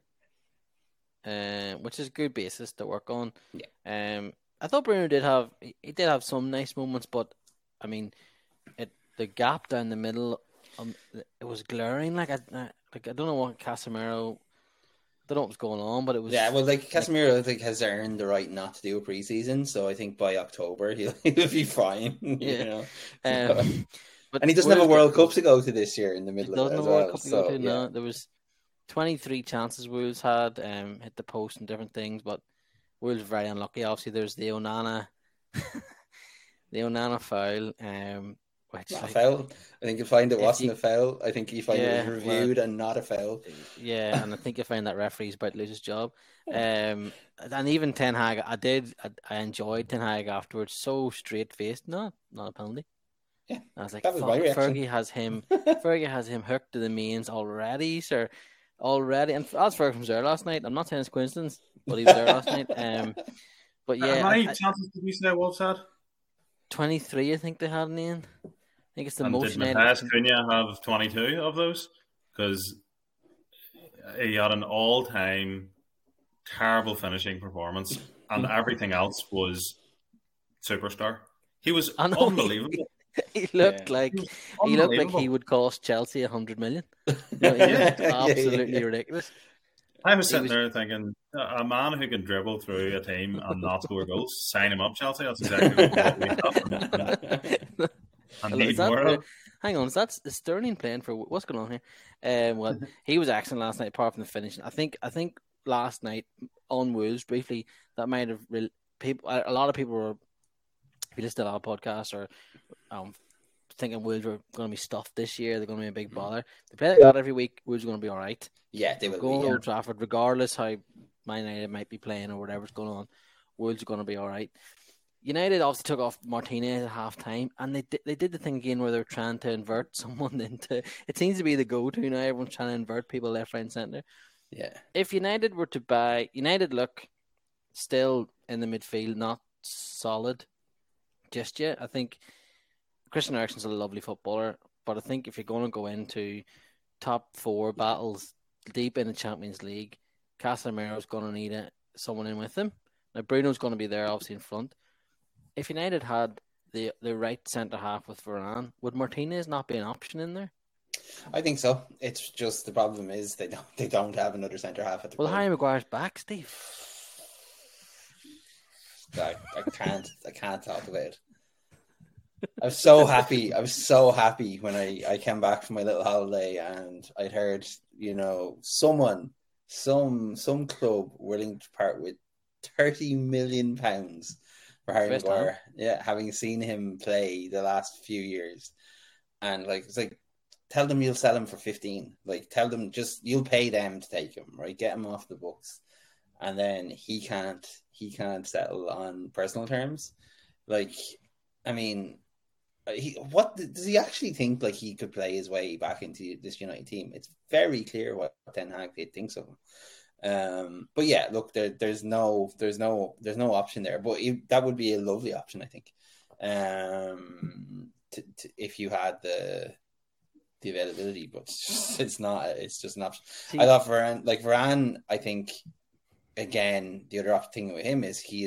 um, which is a good basis to work on. Yeah. Um, I thought Bruno did have he did have some nice moments, but I mean, it the gap down the middle, um, it was glaring. Like I like I don't know what Casemiro. I don't know what was going on, but it was... Yeah, well, like, Casemiro, I think, has earned the right not to do a preseason, so I think by October he'll, he'll be fine, you yeah. know. Um, but and he doesn't have a World Cup to go to this year in the middle of it as well. World Cup to so, go to, yeah. no. There was twenty-three chances Wolves had, um, hit the post and different things, but Wolves were very unlucky. Obviously, there's the Onana, the Onana foul, um, which not like, a foul. I think you'll find it wasn't you, a foul. I think you find yeah, it was reviewed well, and not a foul. Yeah, and I think you find that referee's about to lose his job. Um, and even Ten Hag, I did, I, I enjoyed Ten Hag afterwards. So straight faced, no, not a penalty. Yeah, I was like, that was my reaction. Fergie has him, Fergie has him hooked to the mains already, sir, already. And as Fergie was there last night, I'm not saying it's coincidence, but he was there last night. Um, but yeah, how many I, chances did you say Wolves had? twenty-three, I think they had in the end. I think it's the and most. Did Matthias Cunha have twenty-two of those? Because he had an all-time terrible finishing performance, and everything else was superstar. He was know, unbelievable. He, he looked yeah. like he, he looked like he would cost Chelsea a hundred million. You know, he yeah. absolutely yeah, yeah. ridiculous. I was sitting was... there thinking, a man who can dribble through a team and not score goals, sign him up, Chelsea. That's exactly what we have. And need more uh, hang on, is that is Sterling playing for what's going on here? Um, well, he was excellent last night, apart from the finishing. I think I think last night on Wolves briefly that might have re- people. A lot of people were, if you listen to our podcast or um, thinking Wolves were going to be stuffed this year. They're going to be a big bother. They play like that every week. Wolves are going to be all right. Yeah, they will go be, to yeah. Old Trafford, regardless how Man United might be playing or whatever's going on. Wolves are going to be all right. United obviously took off Martinez at half time, and they did, they did the thing again where they're trying to invert someone into. It seems to be the go-to now. Everyone's trying to invert people left, right, and centre. Yeah. If United were to buy United, look still in the midfield, not solid just yet. I think Christian Eriksen's a lovely footballer, but I think if you're going to go into top four battles deep in the Champions League, Casemiro's going to need a, someone in with him. Now Bruno's going to be there, obviously in front. If United had the the right centre half with Varane, would Martinez not be an option in there? I think so. It's just the problem is they don't they don't have another centre half at the Well, club. Harry Maguire's back, Steve. I, I can't I can't talk about it. I was so happy. I was so happy when I, I came back from my little holiday and I'd heard, you know, someone, some some club willing to part with thirty million pounds for Harry West Maguire. Ham. Yeah, having seen him play the last few years. And like it's like tell them you'll sell him for fifteen. Like tell them just you'll pay them to take him, right? Get him off the books. And then he can't he can't settle on personal terms. Like I mean He, what does he actually think? Like he could play his way back into this United team? It's very clear what Ten Hag thinks of him. Um, but yeah, look, there, there's no, there's no, there's no option there. But it, that would be a lovely option, I think. Um, to, to, if you had the the availability, but it's, just, it's not. It's just an option. See, I thought Varane, like Varane, I think again, the other thing with him is he is a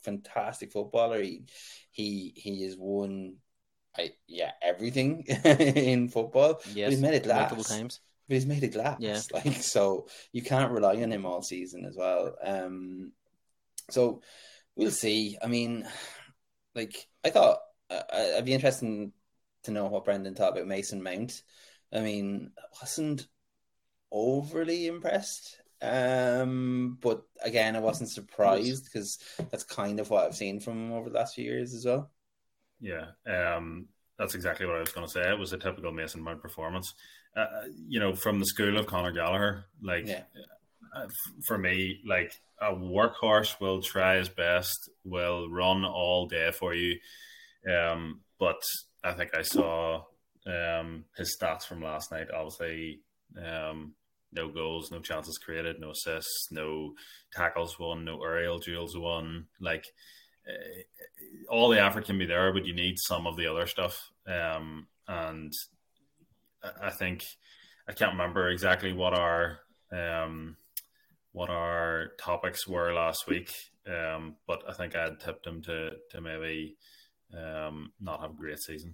fantastic footballer. He he he has won, I yeah everything in football. Yes, but he's made it last multiple times. But he's made it glass. Yeah. Like, so you can't rely on him all season as well. Um, so we'll see. I mean, like, I thought uh, I'd be interested to know what Brendan thought about Mason Mount. I mean, wasn't overly impressed. Um, but again, I wasn't surprised because that's kind of what I've seen from him over the last few years as well. Yeah, um, that's exactly what I was going to say. It was a typical Mason Mount performance. Uh, you know, from the school of Conor Gallagher, like Yeah. uh, for me, like a workhorse will try his best, will run all day for you. Um, but I think I saw um, his stats from last night. Obviously, um, no goals, no chances created, no assists, no tackles won, no aerial duels won. Like uh, all the effort can be there, but you need some of the other stuff. Um, and I think I can't remember exactly what our um, what our topics were last week, um, but I think I had tipped him to to maybe um, not have a great season.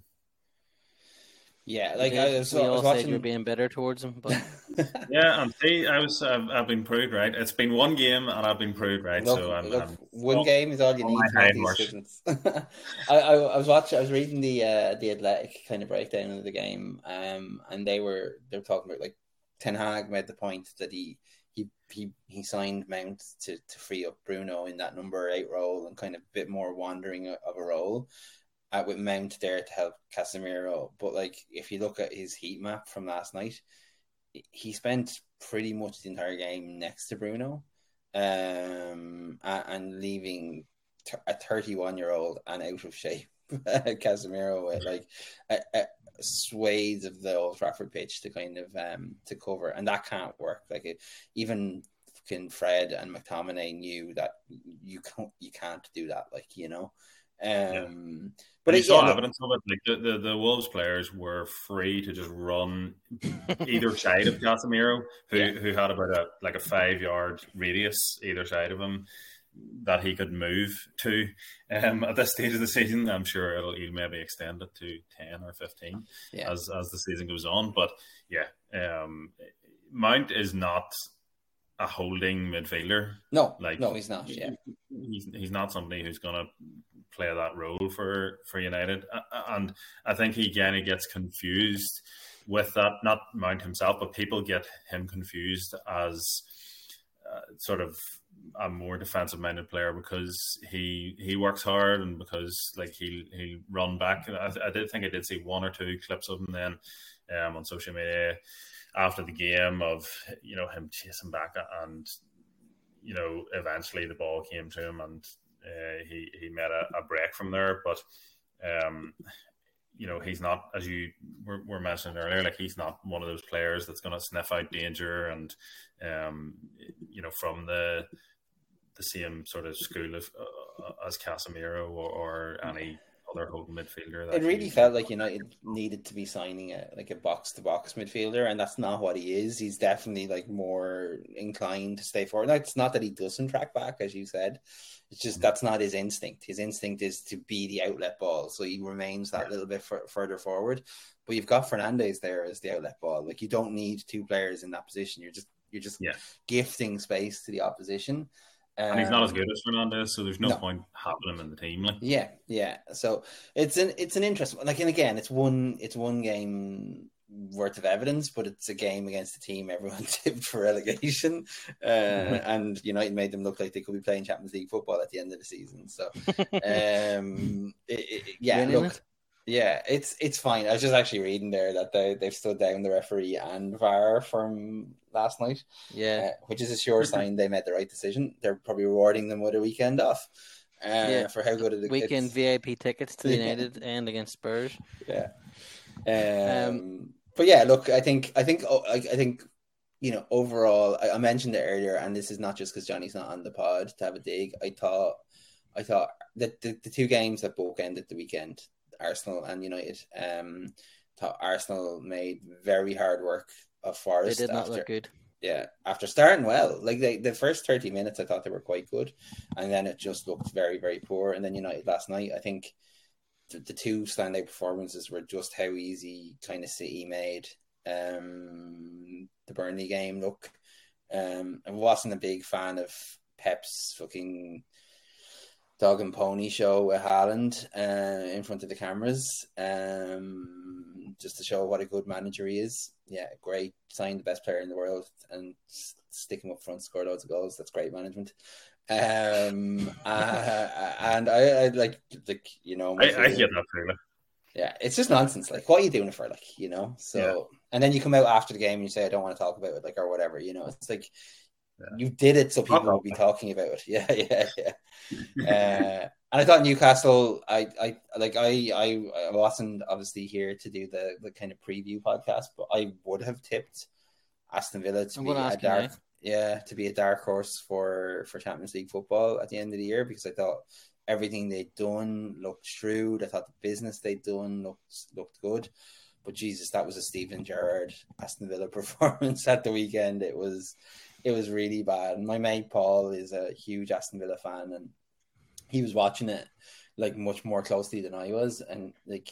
Yeah, like We I did. was, we I all was said watching. you're being bitter towards him, but Yeah, and see, I was I've, I've been proved right. It's been one game, and I've been proved right. Look, so I'm, look I'm one oh, game is all you on need my to make high these horse. decisions. I, I, I was watching, I was reading the uh, the Athletic kind of breakdown of the game, um, and they were they were talking about like Ten Hag made the point that he he he, he signed Mount to, to free up Bruno in that number eight role and kind of a bit more wandering of a role. Uh, with Mount there to help Casemiro, but like if you look at his heat map from last night, he spent pretty much the entire game next to Bruno, um, and, and leaving t- a thirty-one-year-old and out of shape Casemiro with like a, a swathes of the Old Trafford pitch to kind of um to cover, and that can't work. Like it, even fucking Fred and McTominay knew that you can't you can't do that. Like you know. Um, Yeah. But you it, saw yeah, evidence of it. Like the, the, the Wolves players were free to just run either side of Casemiro, who Yeah. who had about a like a five yard radius either side of him that he could move to. Um, at this stage of the season, I'm sure it'll he'll maybe extend it to ten or fifteen Yeah. as as the season goes on. But yeah, um, Mount is not a holding midfielder. no, Like no, he's not. Yeah, he's he's not somebody who's going to play that role for, for United, and I think he again he gets confused with that. Not Mount himself, but people get him confused as uh, sort of a more defensive minded player because he he works hard and because like he he run back. I, I did think I did see one or two clips of him then um, on social media after the game of you know him chasing back and you know eventually the ball came to him and. Uh, he he made a, a break from there, but um, you know he's not, as you were, were mentioning earlier, like he's not one of those players that's going to sniff out danger and um, you know from the the same sort of school of uh, as Casemiro or, or any other holding midfielder. That it really he, felt like United needed to be signing a like a box to box midfielder, and that's not what he is. He's definitely like more inclined to stay forward. Like, it's not that he doesn't track back, as you said. It's just that's not his instinct. His instinct is to be the outlet ball, so he remains that little bit f- further forward. But you've got Fernandes there as the outlet ball. Like you don't need two players in that position. You're just you're just yeah. gifting space to the opposition. Um, and he's not as good as Fernandes, so there's no, no. point having him in the team. Like. Yeah, yeah. So it's an it's an interesting like, and again, it's one it's one game worth of evidence, but it's a game against a team everyone tipped for relegation, uh, and United made them look like they could be playing Champions League football at the end of the season. So, um, it, it, yeah, Winning look, it? yeah, it's it's fine. I was just actually reading there that they they've stood down the referee and V A R from last night, yeah, uh, which is a sure sign they made the right decision. They're probably rewarding them with a weekend off. Uh, Yeah. for how good it weekend it's, V I P tickets to the Yeah. United and against Spurs. Yeah. Um, but yeah, look, I think, I think, oh, I, I think, you know, overall, I, I mentioned it earlier, and this is not just because Johnny's not on the pod to have a dig. I thought, I thought that the, the two games that both ended the weekend, Arsenal and United, um, thought Arsenal made very hard work of They Forest did not after, look good. Yeah, after starting well, like they, the first thirty minutes, I thought they were quite good, and then it just looked very, very poor. And then United last night, I think the, the two standout performances were just how easy kind of City made um, the Burnley game look. Um, I wasn't a big fan of Pep's fucking dog and pony show with Haaland uh, in front of the cameras, um, just to show what a good manager he is. Yeah, great. Signed the best player in the world and stick him up front, score loads of goals. That's great management. Um, uh, and I, I like, like you know, I, I hear that too. Like. Yeah, it's just nonsense. Like, what are you doing it for? Like, you know. So, yeah. And then you come out after the game and you say, "I don't want to talk about it," like, or whatever. You know, it's like. Yeah. You did it so people will be talking about it. Yeah, yeah, yeah. uh, and I thought Newcastle. I, I like. I, I, I wasn't obviously here to do the, the kind of preview podcast, but I would have tipped Aston Villa to I'm be a dark, you, yeah, to be a dark horse for, for Champions League football at the end of the year because I thought everything they'd done looked shrewd. I thought the business they'd done looked looked good. But Jesus, that was a Steven Gerrard Aston Villa performance at the weekend. It was. It was really bad. My mate Paul is a huge Aston Villa fan, and he was watching it like much more closely than I was. And like,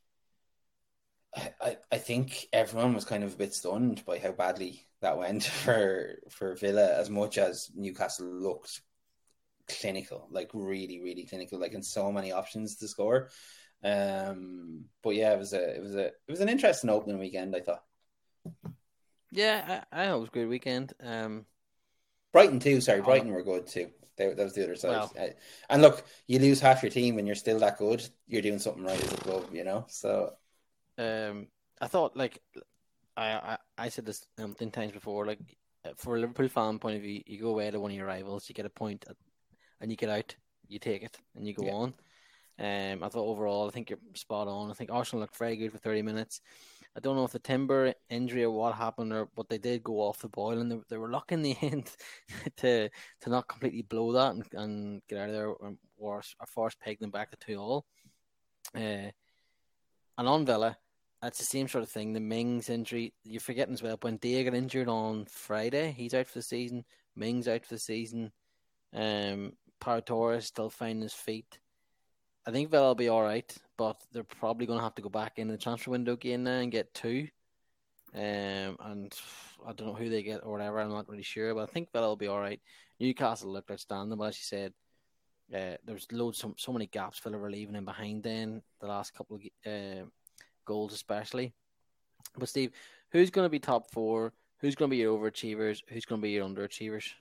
I, I think everyone was kind of a bit stunned by how badly that went for for Villa, as much as Newcastle looked clinical, like really, really clinical, like in so many options to score. Um, but yeah, it was a, it was a, it was an interesting opening weekend, I thought. Yeah, I, I thought it was a good weekend. Um, Brighton too, sorry, Brighton were good too. They, that was the other side. Well, uh, and look, you lose half your team and you're still that good, you're doing something right as a club, you know? So, um, I thought, like, I, I, I said this um, ten times before, like, for a Liverpool fan point of view, you go away to one of your rivals, you get a point, and you get out, you take it, and you go yeah. on. Um, I thought overall, I think you're spot on. I think Arsenal looked very good for thirty minutes. I don't know if the Timber injury or what happened, or but they did go off the boil, and they, they were lucky in the end to to not completely blow that and, and get out of there, or, or force peg them back to two all. Uh, and on Villa, that's the same sort of thing. The Mings injury, you're forgetting as well. When Dia got injured on Friday, he's out for the season. Mings out for the season. Um, Pau Torres still finding his feet. I think Villa will be all right, but they're probably going to have to go back in the transfer window again now and get two. Um, and I don't know who they get or whatever. I'm not really sure, but I think Villa will be all right. Newcastle looked outstanding, but as you said, uh, there's loads, so, so many gaps Villa were leaving in behind then, the last couple of uh, goals especially. But Steve, who's going to be top four? Who's going to be your overachievers? Who's going to be your underachievers?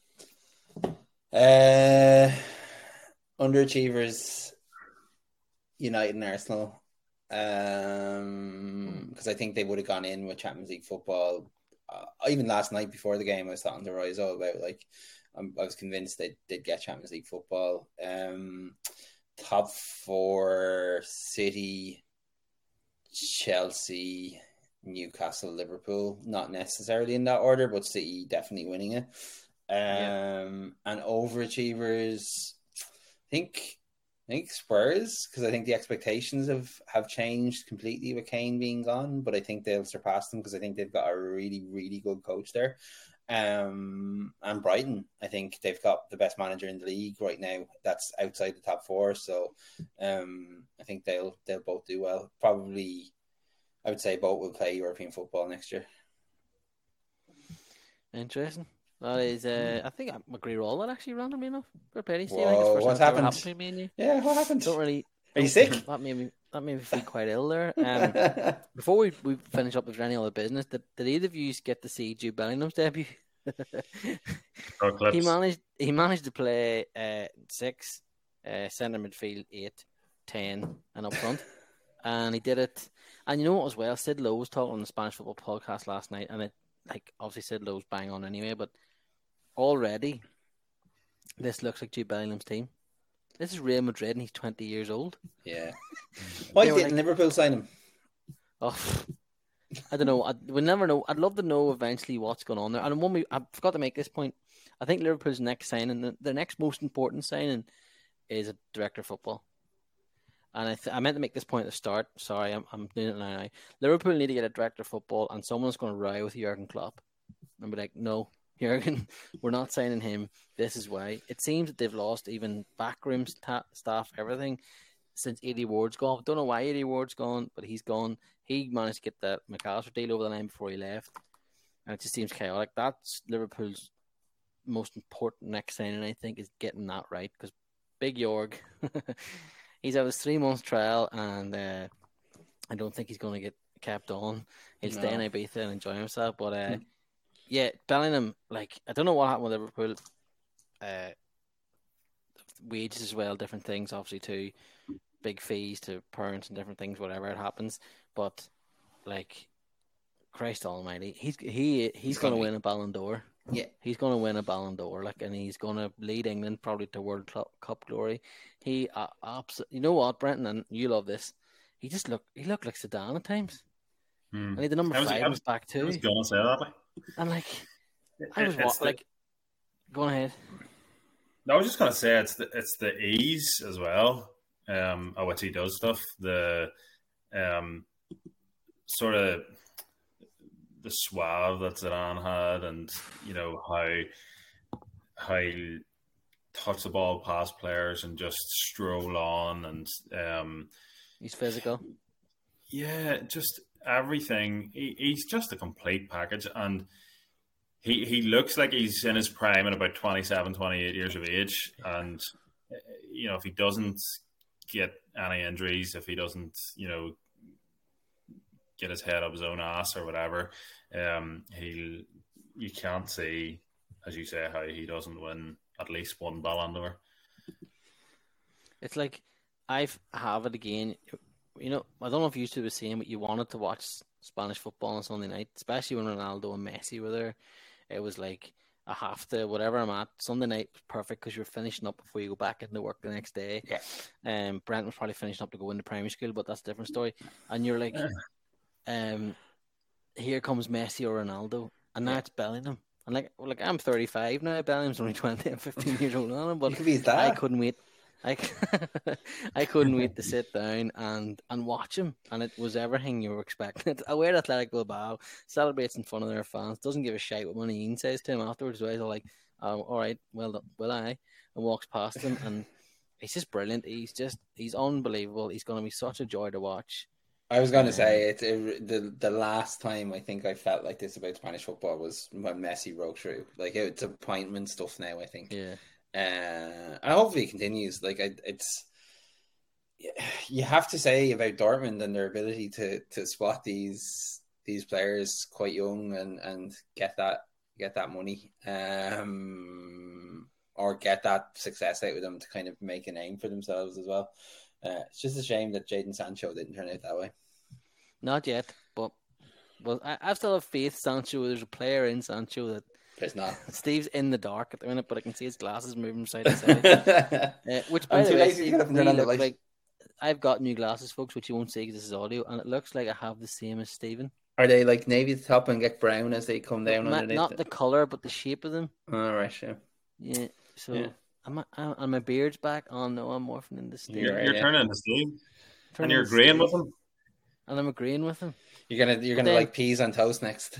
Uh, underachievers... United and Arsenal, because um, I think they would have gone in with Champions League football. Uh, even last night before the game, I was talking to Rizzo about like um, I was convinced they'd, they'd get Champions League football. Um, top four: City, Chelsea, Newcastle, Liverpool. Not necessarily in that order, but City definitely winning it. Um, yeah. And overachievers, I think. I think Spurs, because I think the expectations have, have changed completely with Kane being gone, but I think they'll surpass them because I think they've got a really, really good coach there. Um, and Brighton, I think they've got the best manager in the league right now. That's outside the top four, so um, I think they'll they'll both do well. Probably, I would say both will play European football next year. Interesting. That is, uh, I think I agree with all that actually, randomly enough. For Petty, Steve. Whoa, what's happened? happened to me and you. Yeah, what happened? Don't really. Are you sick? That made me. That made me feel quite ill there. Um, before we, we finish up with any other business, did, did either of you get to see Jude Bellingham's debut? he managed. He managed to play uh, six, uh, centre midfield, eight, ten, and up front, and he did it. And you know what as well? Sid Lowe was talking on the Spanish Football Podcast last night, and it like obviously Sid Lowe's bang on anyway, but. Already, this looks like Jude Bellingham's team. This is Real Madrid, and he's twenty years old. Yeah. Why didn't like, Liverpool sign him? Oh, I don't know. I, we never know. I'd love to know eventually what's going on there. And one we, I forgot to make this point. I think Liverpool's next signing, the, the next most important signing, is a director of football. And I, th- I meant to make this point at the start. Sorry, I'm, I'm doing it now. Liverpool need to get a director of football, and someone's going to row with Jurgen Klopp. and be like, no, Jurgen, we're not signing him. This is why. It seems that they've lost even backroom sta- staff, everything, since Eddie Ward's gone. Don't know why Eddie Ward's gone, but he's gone. He managed to get that McAllister deal over the line before he left, and it just seems chaotic. That's Liverpool's most important next signing, I think, is getting that right, because Big Jorg, he's had his three months trial, and uh, I don't think he's going to get kept on. He'll No. stay in Ibiza and enjoy himself, but uh, yeah, Bellingham, like, I don't know what happened with Liverpool. Uh, wages as well, different things, obviously, too. Big fees to parents and different things, whatever it happens. But, like, Christ almighty, he's he he's, He's going to gonna win a Ballon d'Or. Yeah. He's going to win a Ballon d'Or, like, and he's going to lead England probably to World Cl- Cup glory. He, uh, abs- you know what, Brenton, and you love this. He just looked, he looked like Zidane at times. Hmm. And he the number I was- five I was, was- back I too. was going to say that. Like, And like, I was It's wa- the- like, go on ahead. No, I was just going to say it's the it's the ease as well, um, at which he does stuff. The um, sort of the suave that Zidane had, and you know how how he touch the ball past players and just stroll on, and um, He's physical. yeah, just everything. He, he's just a complete package, and he he looks like he's in his prime at about twenty-seven, twenty-eight years of age. And uh, you know, if he doesn't get any injuries, if he doesn't, you know, get his head up his own ass or whatever, um, he'll you can't see, as you say, how he doesn't win at least one Ballon d'Or. It's like I've have it again. You know, I don't know if you two were saying, but you wanted to watch Spanish football on Sunday night, especially when Ronaldo and Messi were there. It was like I have to, whatever I'm at, Sunday night was perfect because you're finishing up before you go back into work the next day. Yeah. Um, Brent was probably finishing up to go into primary school, but that's a different story. And you're like, um, here comes Messi or Ronaldo, and now Yeah. it's Bellingham. And like, like I'm thirty-five now. Bellingham's only twenty. I'm fifteen years old on him, but You could be his I dad. couldn't wait. I, I couldn't wait to sit down and, and watch him, and it was everything you were expecting. It's a weird Athletic Bilbao celebrates in front of their fans, doesn't give a shit what Money Ian says to him afterwards. So he's all like, oh, "All right, well, done, will I?" and walks past him, and he's just brilliant. He's just he's unbelievable. He's going to be such a joy to watch. I was going to Um, say it, it. The the last time I think I felt like this about Spanish football was when Messi broke through. Like it's appointment stuff now. I think. Yeah, Uh, and hopefully it continues. Like I, it's, you have to say about Dortmund and their ability to to spot these these players quite young and, and get that get that money, um, or get that success out of them to kind of make a name for themselves as well. Uh, it's just a shame that Jadon Sancho didn't turn out that way. not yet, but well, I, I still have faith. Sancho, there's a player in Sancho that It's not. Steve's in the dark at the minute, but I can see his glasses moving side to side. Uh, which, by I'm the too way, lazy to get up and they turn on the look light. like I've got new glasses, folks, which you won't see because this is audio, and it looks like I have the same as Stephen. Are they like navy at the top and get brown as they come down Ma- underneath? not it? the color, but the shape of them. All right, yeah. Yeah. So, Yeah. am I, uh, and my beard's back. Oh no, I'm morphing into Steve. You're, right, you're yeah. turning into Steve, Turning and you're into agreeing Steve. with him. And I'm agreeing with him. You're gonna you're But gonna then- like peas on toast next.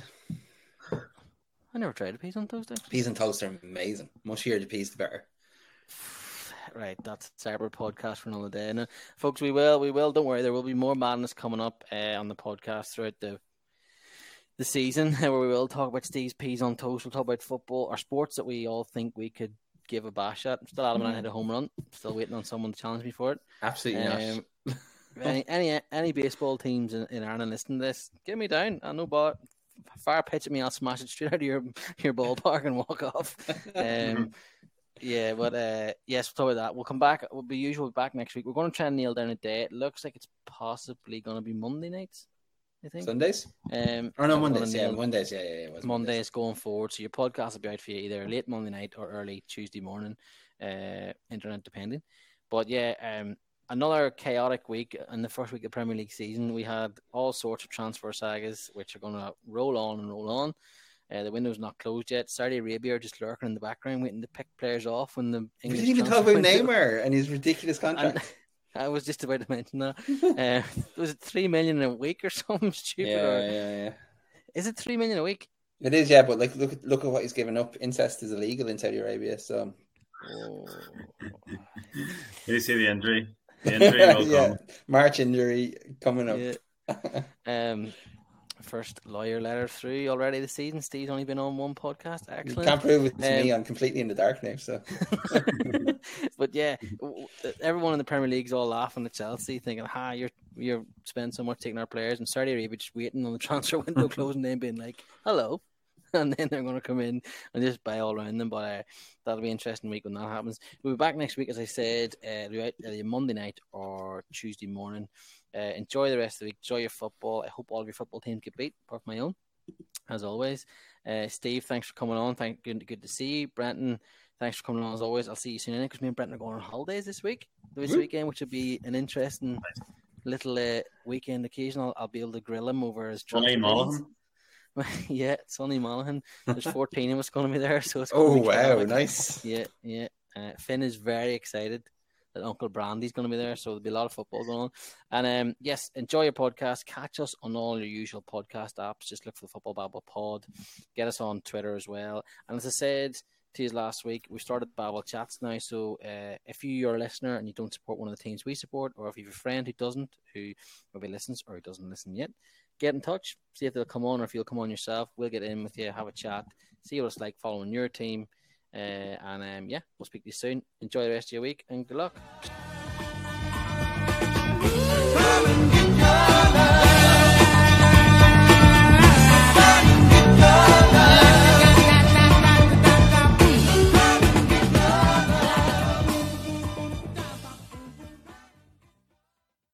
I never tried a piece on toast. actually. Peas and toast are amazing. Mushier the peas, the better. Right, that's a separate podcast for another day. Now, folks, we will, we will. Don't worry, there will be more madness coming up uh, on the podcast throughout the the season, where we will talk about Steve's peas on toast. We'll talk about football or sports that we all think we could give a bash at. I'm still adamant I hit a home run. Still waiting on someone to challenge me for it. Absolutely Um, not. any any any baseball teams in, in Ireland listening to this, get me down. I know, but fire pitch at me, I'll smash it straight out of your your ballpark and walk off. Um, yeah, but uh, yes, we'll talk about that. We'll come back. We'll be usual back next week. We're going to try and nail down a day. It looks like it's possibly going to be Monday nights. I think. Sundays? Um, Or no, we're gonna Mondays. Yeah, nail- Mondays. Yeah, yeah, yeah. it was Mondays going forward. So your podcast will be out for you either late Monday night or early Tuesday morning, uh, internet depending. But yeah, um, another chaotic week in the first week of the Premier League season. We had all sorts of transfer sagas, which are going to roll on and roll on. Uh, the window's not closed yet. Saudi Arabia are just lurking in the background, waiting to pick players off when the We English didn't even talk transfer about window- Neymar and his ridiculous And contract. I was just about to mention that. Uh, was it three million a week or something stupid? yeah, or, yeah, yeah. Is it three million a week? It is, yeah, but like look at look at what he's given up. Incest is illegal in Saudi Arabia, so Oh. You see the injury. The injury will yeah, come. March injury coming up. Yeah. Um, first lawyer letter through already this season. Steve's only been on one podcast. You Excellent. can't prove it to Um, me. I'm completely in the dark now. So But yeah, w- w- everyone in the Premier League's all laughing at Chelsea, thinking, "Ha, you're you're spending so much taking our players," and Saudi Arabia just waiting on the transfer window closing, then being like, "Hello," and then they're going to come in and just buy all around them. But uh, that'll be an interesting week when that happens. We'll be back next week, as I said, uh, throughout, uh, Monday night or Tuesday morning. Uh, enjoy the rest of the week. Enjoy your football. I hope all of your football teams get beat, apart from my own, as always. Uh, Steve, thanks for coming on. Thank good, good to see you. Brenton, thanks for coming on as always. I'll see you soon because me and Brenton are going on holidays this week, this Woo. weekend, which will be an interesting little uh, weekend occasion. I'll, I'll be able to grill him over his Sonny transfer deals. Mullen. Yeah, Sonny Monaghan. There's fourteen of us going to be there, so it's oh going to be wow, chaotic. nice. Yeah, yeah. Uh, Finn is very excited that Uncle Brandy's going to be there, so there'll be a lot of football going on. And um, yes, enjoy your podcast. Catch us on all your usual podcast apps. Just look for the Football Babble Pod. Get us on Twitter as well. And as I said to you last week, we started Babble Chats now. So uh, if you're a listener and you don't support one of the teams we support, or if you have a friend who doesn't, who maybe listens or who doesn't listen yet, get in touch. See if they'll come on, or if you'll come on yourself. We'll get in with you, have a chat, see what it's like following your team. Uh, and um, yeah, we'll speak to you soon. Enjoy the rest of your week and good luck.